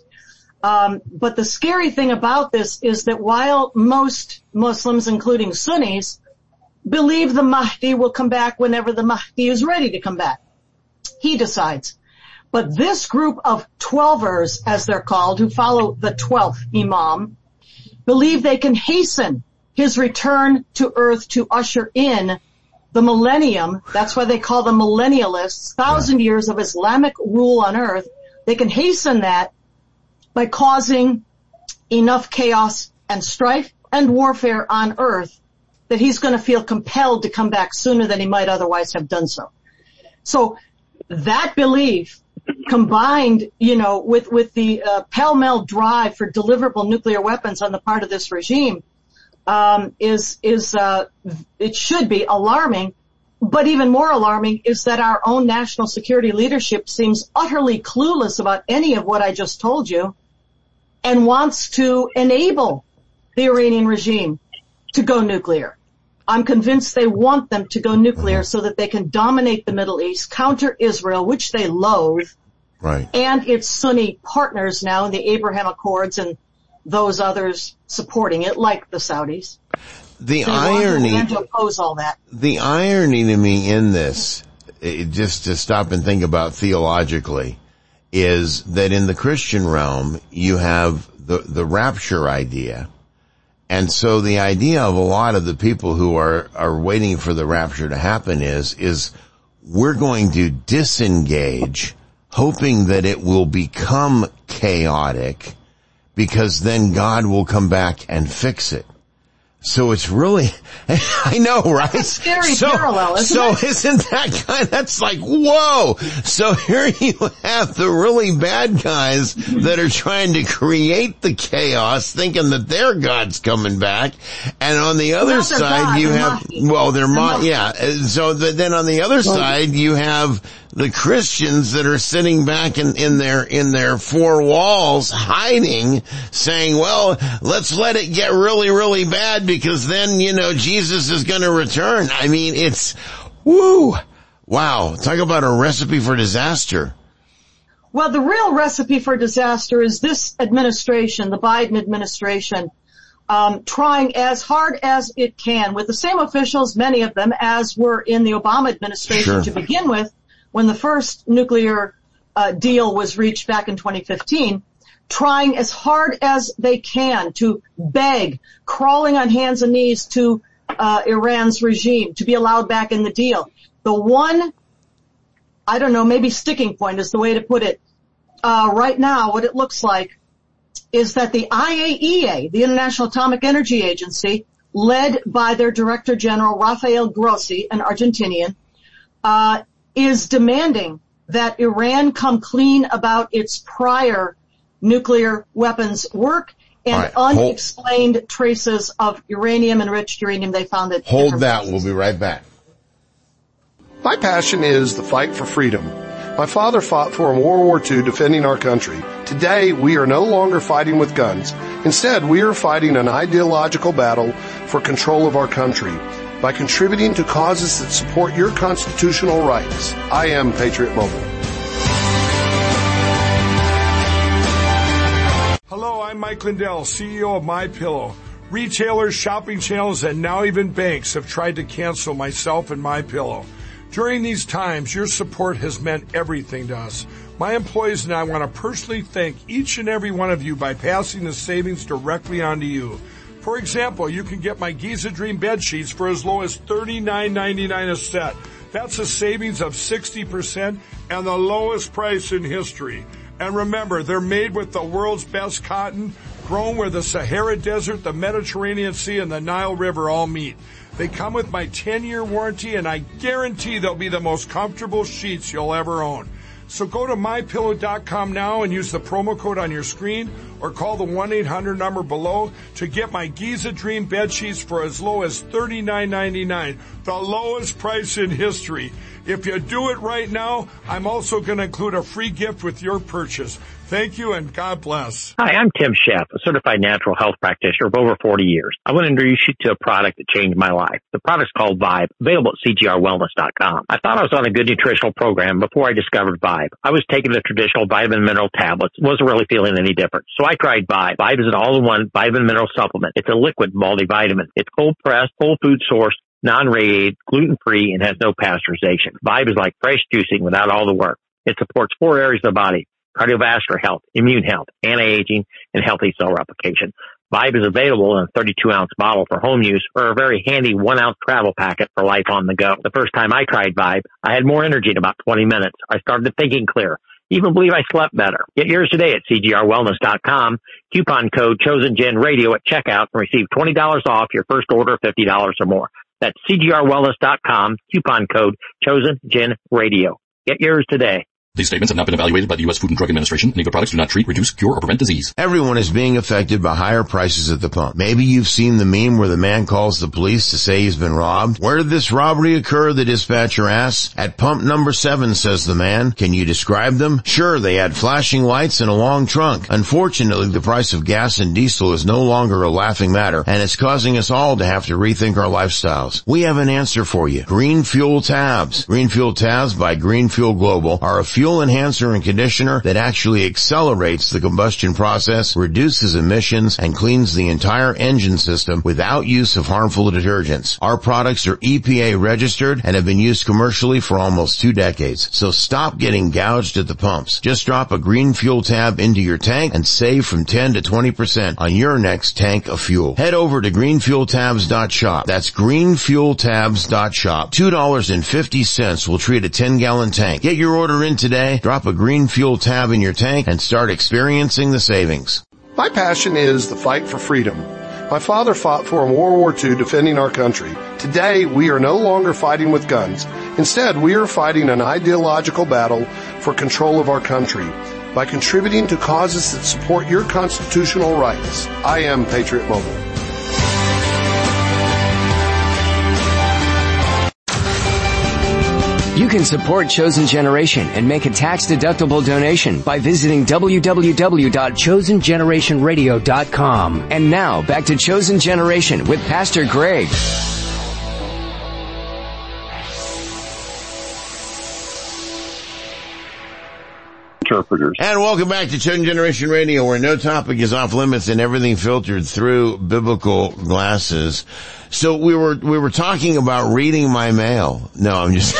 [SPEAKER 11] Um, but the scary thing about this is that while most Muslims, including Sunnis, believe the Mahdi will come back whenever the Mahdi is ready to come back, he decides. But this group of twelvers, as they're called, who follow the twelfth Imam, believe they can hasten his return to earth to usher in the millennium. That's why they call them millennialists, thousand years of Islamic rule on earth. They can hasten that by causing enough chaos and strife and warfare on earth that he's going to feel compelled to come back sooner than he might otherwise have done so. So that belief combined, you know, with, with the uh, pell-mell drive for deliverable nuclear weapons on the part of this regime, um, is, is, uh, it should be alarming. But even more alarming is that our own national security leadership seems utterly clueless about any of what I just told you and wants to enable the Iranian regime to go nuclear. I'm convinced they want them to go nuclear so that they can dominate the Middle East, counter Israel, which they loathe,
[SPEAKER 1] right,
[SPEAKER 11] and its Sunni partners now in the Abraham Accords and those others supporting it, like the Saudis.
[SPEAKER 1] The
[SPEAKER 11] they
[SPEAKER 1] irony,
[SPEAKER 11] want to oppose all that.
[SPEAKER 1] The irony to me in this, it, just to stop and think about theologically, is that in the Christian realm, you have the, the rapture idea. And so the idea of a lot of the people who are, are waiting for the rapture to happen is, is we're going to disengage, hoping that it will become chaotic, because then God will come back and fix it. So it's really, I know, right?
[SPEAKER 11] That's a scary
[SPEAKER 1] so,
[SPEAKER 11] parallel, isn't
[SPEAKER 1] so
[SPEAKER 11] it?
[SPEAKER 1] So isn't that kind, that's like, whoa! So here you have the really bad guys that are trying to create the chaos, thinking that their God's coming back. And on the other
[SPEAKER 11] Not their
[SPEAKER 1] side
[SPEAKER 11] God,
[SPEAKER 1] you
[SPEAKER 11] they're
[SPEAKER 1] have,
[SPEAKER 11] Mahdi.
[SPEAKER 1] well, they're,
[SPEAKER 11] They're
[SPEAKER 1] mo-
[SPEAKER 11] Mahdi.
[SPEAKER 1] yeah. So the, then on the other side you have the Christians that are sitting back in, in their, in their four walls hiding, saying, well, let's let it get really, really bad because then, you know, Jesus is gonna return. I mean, it's, woo! Wow. Talk about a recipe for disaster.
[SPEAKER 11] Well, the real recipe for disaster is this administration, the Biden administration, um, trying as hard as it can with the same officials, many of them, as were in the Obama administration
[SPEAKER 1] Sure.
[SPEAKER 11] to begin with, when the first nuclear uh, deal was reached back in twenty fifteen, trying as hard as they can to beg, crawling on hands and knees to uh, Iran's regime to be allowed back in the deal. The one, I don't know, maybe sticking point is the way to put it. Uh, right now, what it looks like is that the I A E A, the International Atomic Energy Agency, led by their Director General Rafael Grossi, an Argentinian, uh, is demanding that Iran come clean about its prior nuclear weapons work and
[SPEAKER 1] All right, hold-
[SPEAKER 11] unexplained traces of uranium, enriched uranium they found at
[SPEAKER 1] Hold
[SPEAKER 11] different
[SPEAKER 1] that.
[SPEAKER 11] places.
[SPEAKER 1] We'll be right back.
[SPEAKER 2] My passion is the fight for freedom. My father fought for in World War Two defending our country. Today, we are no longer fighting with guns. Instead, we are fighting an ideological battle for control of our country by contributing to causes that support your constitutional rights. I am Patriot Mobile.
[SPEAKER 9] Hello, I'm Mike Lindell, C E O of MyPillow. Retailers, shopping channels, and now even banks have tried to cancel myself and MyPillow. During these times, your support has meant everything to us. My employees and I want to personally thank each and every one of you by passing the savings directly on to you. For example, you can get my Giza Dream bed sheets for as low as thirty-nine ninety-nine a set. That's a savings of sixty percent and the lowest price in history. And remember, they're made with the world's best cotton, grown where the Sahara Desert, the Mediterranean Sea, and the Nile River all meet. They come with my ten-year warranty, and I guarantee they'll be the most comfortable sheets you'll ever own. So go to my pillow dot com now and use the promo code on your screen or call the one eight hundred number below to get my Giza Dream bed sheets for as low as thirty-nine ninety-nine. the lowest price in history. If you do it right now, I'm also going to include a free gift with your purchase. Thank you and God bless.
[SPEAKER 7] Hi, I'm Tim Sheff, a certified natural health practitioner of over forty years. I want to introduce you to a product that changed my life. The product's called Vibe, available at C G R wellness dot com. I thought I was on a good nutritional program before I discovered Vibe. I was taking the traditional vitamin mineral tablets, wasn't really feeling any different. So I tried Vibe. Vibe is an all-in-one vitamin mineral supplement. It's a liquid multivitamin. It's cold-pressed, whole food sourced, non-radiated, gluten-free, and has no pasteurization. Vibe is like fresh juicing without all the work. It supports four areas of the body: cardiovascular health, immune health, anti-aging, and healthy cell replication. Vibe is available in a thirty-two ounce bottle for home use or a very handy one ounce travel packet for life on the go. The first time I tried Vibe, I had more energy in about twenty minutes. I started thinking clear. Even believe I slept better. Get yours today at C G R wellness dot com. Coupon code ChosenGenRadio at checkout and receive twenty dollars off your first order of fifty dollars or more. That's C G R wellness dot com. Coupon code ChosenGenRadio. Get yours today.
[SPEAKER 8] These statements have not been evaluated by the U S Food and Drug Administration. Any of the products do not treat, reduce, cure, or prevent disease.
[SPEAKER 1] Everyone is being affected by higher prices at the pump. Maybe you've seen the meme where the man calls the police to say he's been robbed. Where did this robbery occur? The dispatcher asks. At pump number seven, says the man. Can you describe them? Sure, they had flashing lights and a long trunk. Unfortunately, the price of gas and diesel is no longer a laughing matter, and it's causing us all to have to rethink our lifestyles. We have an answer for you. Green Fuel Tabs. Green Fuel Tabs by Green Fuel Global are a fuel enhancer and conditioner that actually accelerates the combustion process, reduces emissions, and cleans the entire engine system without use of harmful detergents. Our products are E P A registered and have been used commercially for almost two decades. So stop getting gouged at the pumps. Just drop a Green Fuel Tab into your tank and save from ten to twenty percent on your next tank of fuel. Head over to green fuel tabs dot shop. That's green fuel tabs dot shop. two dollars and fifty cents will treat a ten gallon tank. Get your order in today. Drop a Green Fuel Tab in your tank and start experiencing the savings.
[SPEAKER 2] My passion is the fight for freedom. My father fought for in World War Two defending our country. Today, we are no longer fighting with guns. Instead, we are fighting an ideological battle for control of our country by contributing to causes that support your constitutional rights. I am Patriot Mobile.
[SPEAKER 5] You can support Chosen Generation and make a tax-deductible donation by visiting w w w dot chosen generation radio dot com. And now, back to Chosen Generation with Pastor Greg.
[SPEAKER 12] Interpreters.
[SPEAKER 1] And welcome back to Chosen Generation Radio, where no topic is off limits and everything filtered through biblical glasses. So we were, we were talking about reading my mail. No, I'm just,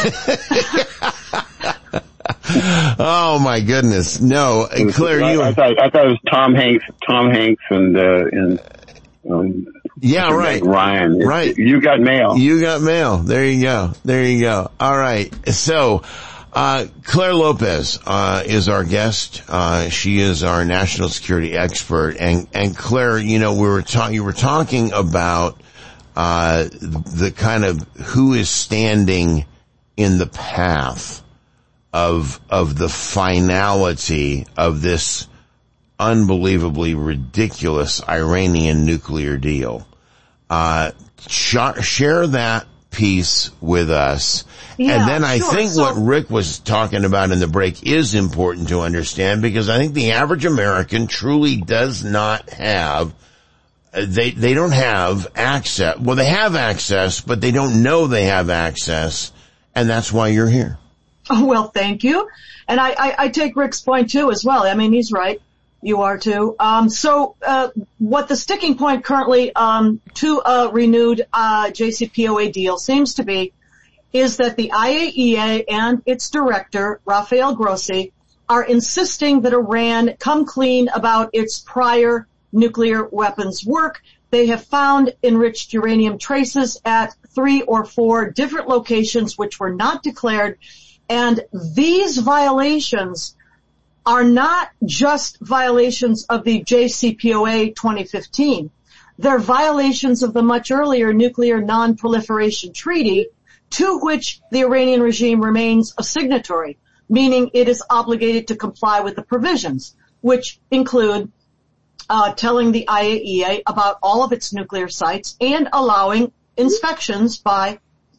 [SPEAKER 1] oh my goodness. No, Claire,
[SPEAKER 12] I,
[SPEAKER 1] you,
[SPEAKER 12] I thought, I thought it was Tom Hanks, Tom Hanks and, uh, and, um,
[SPEAKER 1] yeah, right.
[SPEAKER 12] Ryan.
[SPEAKER 1] Right.
[SPEAKER 12] You got mail.
[SPEAKER 1] You got mail. There you go. There you go. All right. So, Uh, Claire Lopez, uh, is our guest. Uh, she is our national security expert. And, and Claire, you know, we were talking, you were talking about, uh, the kind of who is standing in the path of, of the finality of this unbelievably ridiculous Iranian nuclear deal. Uh, sh- share that piece with us.
[SPEAKER 11] Yeah,
[SPEAKER 1] and then I
[SPEAKER 11] sure.
[SPEAKER 1] think
[SPEAKER 11] so,
[SPEAKER 1] what Rick was talking about in the break is important to understand, because I think the average American truly does not have, they, they don't have access. Well, they have access, but they don't know they have access. And that's why you're here.
[SPEAKER 11] Oh, well, thank you. And I, I, I take Rick's point too as well. I mean, he's right. You are too. Um, so, uh, what the sticking point currently, um, to a renewed, uh, J C P O A deal seems to be is that the I A E A and its director, Rafael Grossi, are insisting that Iran come clean about its prior nuclear weapons work. They have found enriched uranium traces at three or four different locations which were not declared. And these violations are not just violations of the J C P O A twenty fifteen. They're violations of the much earlier Nuclear Non-Proliferation Treaty, to which the Iranian regime remains a signatory, meaning it is obligated to comply with the provisions, which include uh telling the I A E A about all of its nuclear sites and allowing inspections by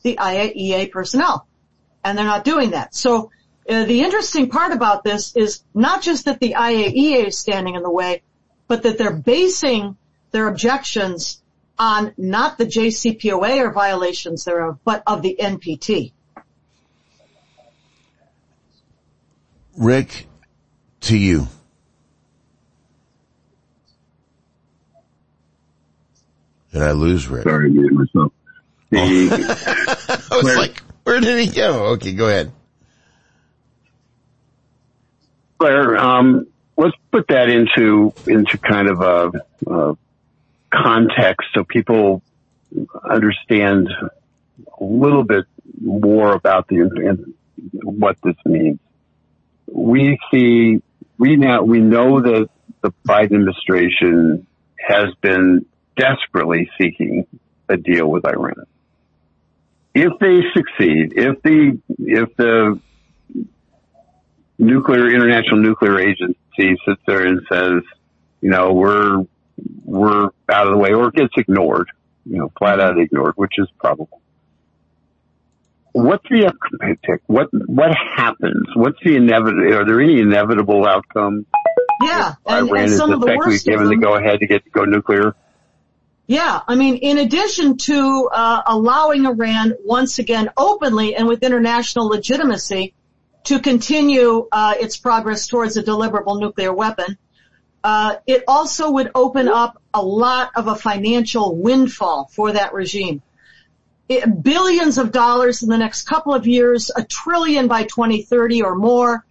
[SPEAKER 11] the I A E A personnel. And they're not doing that. So uh, the interesting part about this is not just that the I A E A is standing in the way, but that they're basing their objections on not the J C P O A or violations thereof, but of the N P T.
[SPEAKER 1] Rick, to you. Did I lose Rick?
[SPEAKER 12] Sorry, I muted myself.
[SPEAKER 1] The, I was where, like, where did he go? Okay, go ahead.
[SPEAKER 12] Claire, um, let's put that into into kind of a, a context so people understand a little bit more about the and what this means. We see, we now we know that the Biden administration has been desperately seeking a deal with Iran. If they succeed, if the if the nuclear international nuclear agency sits there and says, you know, we're we're out of the way, or gets ignored, you know, flat out ignored, which is probable. What's the what what happens? What's the inevitable? Are there any inevitable outcomes?
[SPEAKER 11] Yeah, and,
[SPEAKER 12] Iran
[SPEAKER 11] and some
[SPEAKER 12] is
[SPEAKER 11] of the
[SPEAKER 12] effectively
[SPEAKER 11] worst
[SPEAKER 12] given
[SPEAKER 11] of them,
[SPEAKER 12] the go ahead to get to go nuclear.
[SPEAKER 11] Yeah, I mean, in addition to uh, allowing Iran once again openly and with international legitimacy to continue uh, its progress towards a deliverable nuclear weapon, uh, it also would open up a lot of a financial windfall for that regime. It, billions of dollars in the next couple of years, a trillion by twenty thirty or more.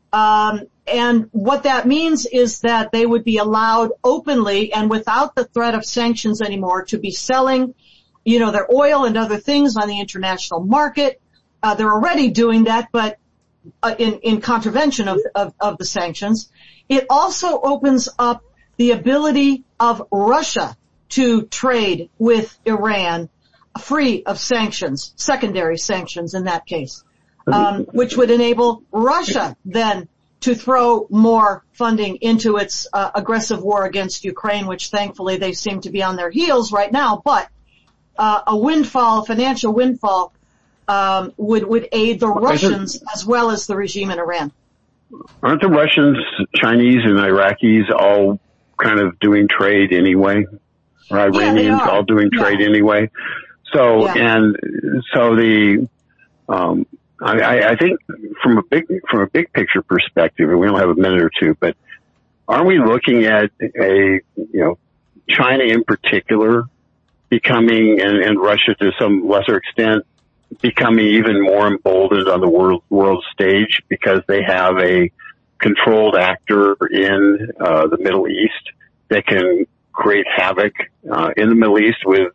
[SPEAKER 11] Um, and what that means is that they would be allowed openly and without the threat of sanctions anymore to be selling, you know, their oil and other things on the international market. Uh, they're already doing that, but uh, in, in contravention of, of, of the sanctions. It also opens up the ability of Russia to trade with Iran free of sanctions, secondary sanctions in that case. Um, which would enable Russia then to throw more funding into its uh, aggressive war against Ukraine, which thankfully they seem to be on their heels right now. But uh, a windfall, a financial windfall, um, would would aid the Russians as well as the regime in Iran.
[SPEAKER 12] Aren't the Russians, Chinese, and Iraqis all kind of doing trade anyway? Or Iranians
[SPEAKER 11] yeah,
[SPEAKER 12] all doing trade
[SPEAKER 11] yeah.
[SPEAKER 12] anyway? So
[SPEAKER 11] yeah.
[SPEAKER 12] and so the um, I, I think from a big from a big picture perspective, and we only have a minute or two, but aren't we looking at a you know China in particular becoming and, and Russia to some lesser extent becoming even more emboldened on the world world stage because they have a controlled actor in uh, the Middle East that can create havoc uh, in the Middle East with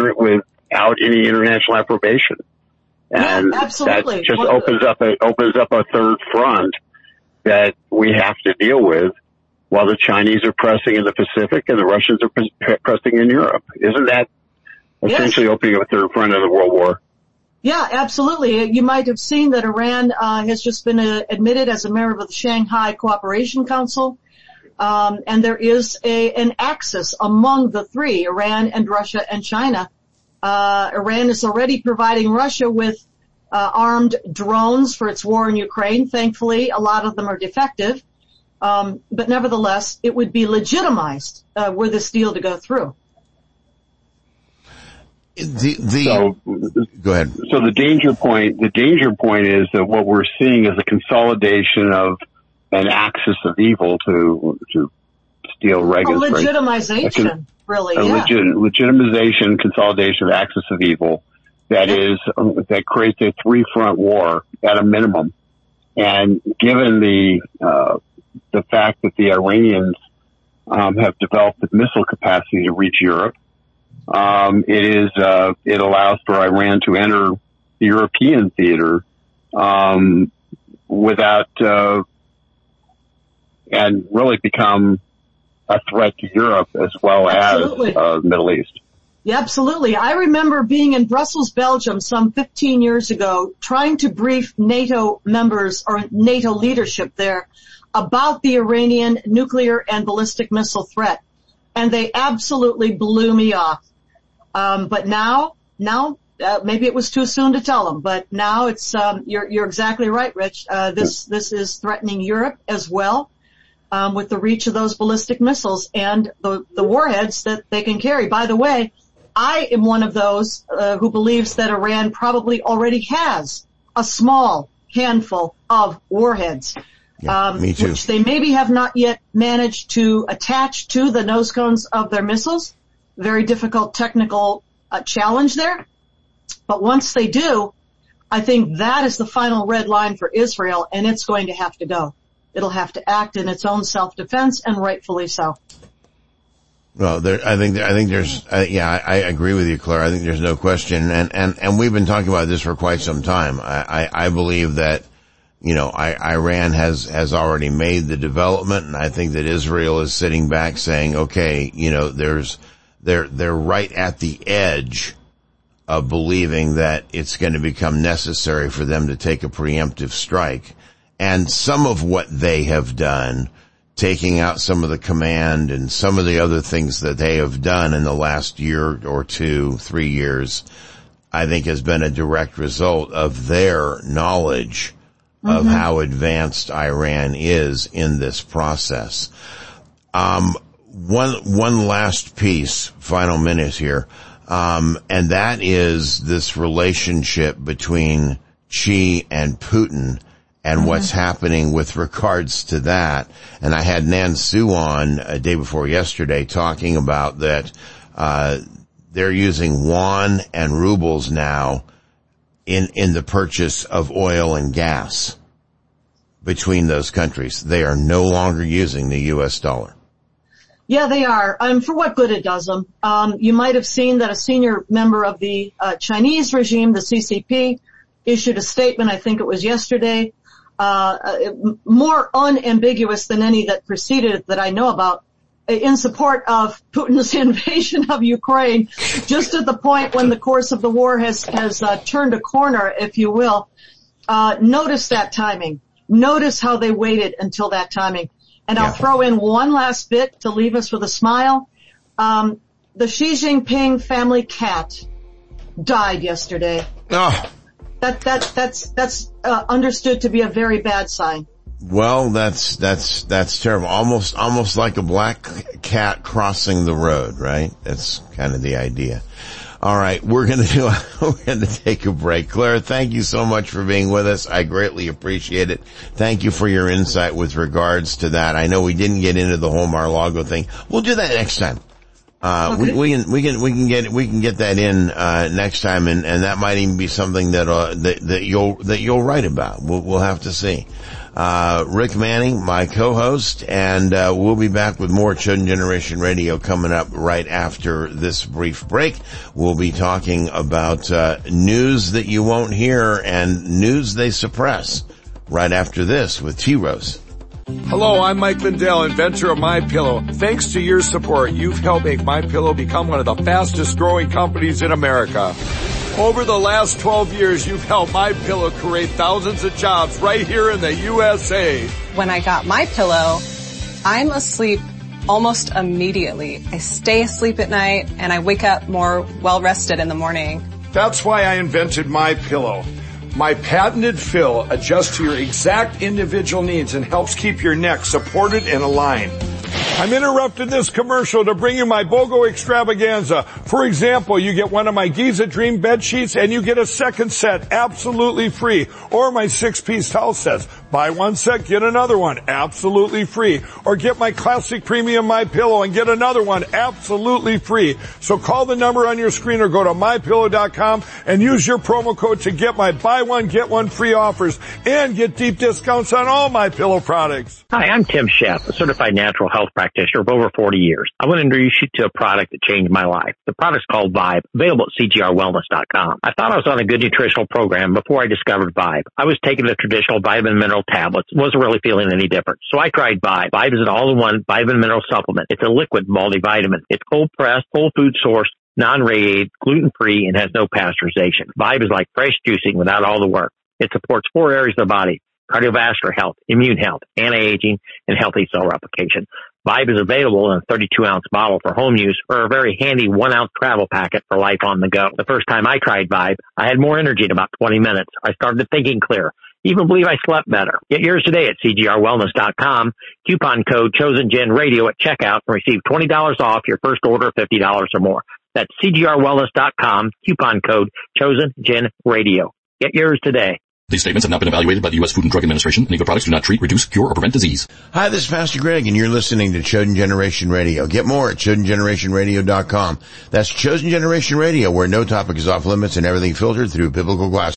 [SPEAKER 12] without any international approbation. And
[SPEAKER 11] yeah, absolutely.
[SPEAKER 12] that just
[SPEAKER 11] well,
[SPEAKER 12] opens up a, opens up a third front that we have to deal with while the Chinese are pressing in the Pacific and the Russians are pre- pressing in Europe. Isn't that essentially yes. opening up a third front of the World War?
[SPEAKER 11] Yeah, absolutely. You might have seen that Iran uh, has just been uh, admitted as a member of the Shanghai Cooperation Council. Um, and there is a, an axis among the three, Iran and Russia and China. Uh, Iran is already providing Russia with uh, armed drones for its war in Ukraine. Thankfully, a lot of them are defective. Um, but nevertheless, it would be legitimized uh, were this deal to go through.
[SPEAKER 1] The, the,
[SPEAKER 12] so,
[SPEAKER 1] go ahead.
[SPEAKER 12] So the danger point, the danger point is that what we're seeing is a consolidation of an axis of evil to to steal Reagan's
[SPEAKER 11] a legitimization.
[SPEAKER 12] Right?
[SPEAKER 11] Really,
[SPEAKER 12] a
[SPEAKER 11] yeah.
[SPEAKER 12] legit, legitimization, consolidation of axis of evil that yeah. is um, that creates a three-front war at a minimum. And given the uh, the fact that the Iranians um, have developed the missile capacity to reach Europe, um, it is uh, it allows for Iran to enter the European theater um, without uh, and really become a threat to Europe as well absolutely. as uh, the Middle East.
[SPEAKER 11] Yeah, absolutely. I remember being in Brussels, Belgium some fifteen years ago, trying to brief NATO members or NATO leadership there about the Iranian nuclear and ballistic missile threat. And they absolutely blew me off. Um, but now, now uh, maybe it was too soon to tell them, but now it's, um, you're, you're exactly right, Rich. Uh, this, this is threatening Europe as well, um, with the reach of those ballistic missiles and the, the warheads that they can carry. By the way, I am one of those, uh, who believes that Iran probably already has a small handful of warheads.
[SPEAKER 1] Yeah,
[SPEAKER 11] um,
[SPEAKER 1] me too.
[SPEAKER 11] Which they maybe have not yet managed to attach to the nose cones of their missiles. Very difficult technical uh, challenge there. But once they do, I think that is the final red line for Israel, and it's going to have to go. It'll have to act in its own self-defense, and rightfully so.
[SPEAKER 1] Well, there, I think, I think there's, uh, yeah, I, I agree with you, Claire. I think there's no question. And, and, and we've been talking about this for quite some time. I, I, I believe that, you know, I, Iran has, has already made the development, and I think that Israel is sitting back saying, okay, you know, there's, they're, they're right at the edge of believing that it's going to become necessary for them to take a preemptive strike. And some of what they have done, taking out some of the command and some of the other things that they have done in the last year or two, three years, I think has been a direct result of their knowledge mm-hmm. of how advanced Iran is in this process. Um, one, one last piece, final minute here, um, and that is this relationship between Xi and Putin and mm-hmm. what's happening with regards to that. And I had Nan Su on a day before yesterday talking about that, uh, they're using yuan and rubles now in, in the purchase of oil and gas between those countries. They are no longer using the U S dollar.
[SPEAKER 11] Yeah, they are. Um, for what good it does them. Um, you might have seen that a senior member of the uh, Chinese regime, the C C P, issued a statement, I think it was yesterday, uh, more unambiguous than any that preceded it that I know about, in support of Putin's invasion of Ukraine, just at the point when the course of the war has, has uh, turned a corner, if you will. Uh, notice that timing. Notice how they waited until that timing. And yeah. I'll throw in one last bit to leave us with a smile. Um, the Xi Jinping family cat died yesterday.
[SPEAKER 1] Oh.
[SPEAKER 11] That, that, that's, that's, uh, understood to be a very bad sign.
[SPEAKER 1] Well, that's, that's, that's terrible. Almost, almost like a black cat crossing the road, right? That's kind of the idea. All right. We're going to do, we're going to take a break. Claire, thank you so much for being with us. I greatly appreciate it. Thank you for your insight with regards to that. I know we didn't get into the whole Mar-a-Lago thing. We'll do that next time. Uh, okay. we, we can, we can, we can get, we can get that in, uh, next time, and, and that might even be something that, uh, that, that you'll, that you'll write about. We'll, we'll have to see. Uh, Rick Manning, my co-host, and, uh, we'll be back with more Chosen Generation Radio coming up right after this brief break. We'll be talking about, uh, news that you won't hear and news they suppress right after this with T-Rose.
[SPEAKER 9] Hello, I'm Mike Lindell, inventor of MyPillow. Thanks to your support, you've helped make MyPillow become one of the fastest growing companies in America. Over the last twelve years, you've helped MyPillow create thousands of jobs right here in the U S A.
[SPEAKER 10] When I got MyPillow, I'm asleep almost immediately. I stay asleep at night and I wake up more well-rested in the morning.
[SPEAKER 9] That's why I invented MyPillow. My patented fill adjusts to your exact individual needs and helps keep your neck supported and aligned. I'm interrupting this commercial to bring you my BOGO extravaganza. For example, you get one of my Giza Dream bed sheets and you get a second set absolutely free. Or my six-piece towel sets. Buy one set, get another one absolutely free. Or get my classic premium MyPillow and get another one absolutely free. So call the number on your screen or go to my pillow dot com and use your promo code to get my buy one, get one free offers and get deep discounts on all MyPillow products.
[SPEAKER 7] Hi, I'm Tim Sheff, a certified natural health practitioner of over forty years. I want to introduce you to a product that changed my life. The product's called Vibe, available at C G R wellness dot com. I thought I was on a good nutritional program before I discovered Vibe. I was taking the traditional vitamin mineral tablets, wasn't really feeling any different. So I tried Vibe. Vibe is an all-in-one vitamin mineral supplement. It's a liquid multivitamin. It's cold-pressed, whole food sourced, non-radiated, gluten-free, and has no pasteurization. Vibe is like fresh juicing without all the work. It supports four areas of the body: cardiovascular health, immune health, anti-aging, and healthy cell replication. Vibe is available in a thirty-two ounce bottle for home use or a very handy one ounce travel packet for life on the go. The first time I tried Vibe, I had more energy in about twenty minutes. I started thinking clear. Even believe I slept better. Get yours today at C G R wellness dot com. Coupon code ChosenGen Radio at checkout and receive twenty dollars off your first order of fifty dollars or more. That's C G R wellness dot com. Coupon code ChosenGen Radio. Get yours today.
[SPEAKER 8] These statements have not been evaluated by the U S Food and Drug Administration, and Eagle products do not treat, reduce, cure, or prevent disease.
[SPEAKER 1] Hi, this is Pastor Greg, and you're listening to Chosen Generation Radio. Get more at Chosen Generation Radio dot com. That's Chosen Generation Radio, where no topic is off limits and everything filtered through biblical glass.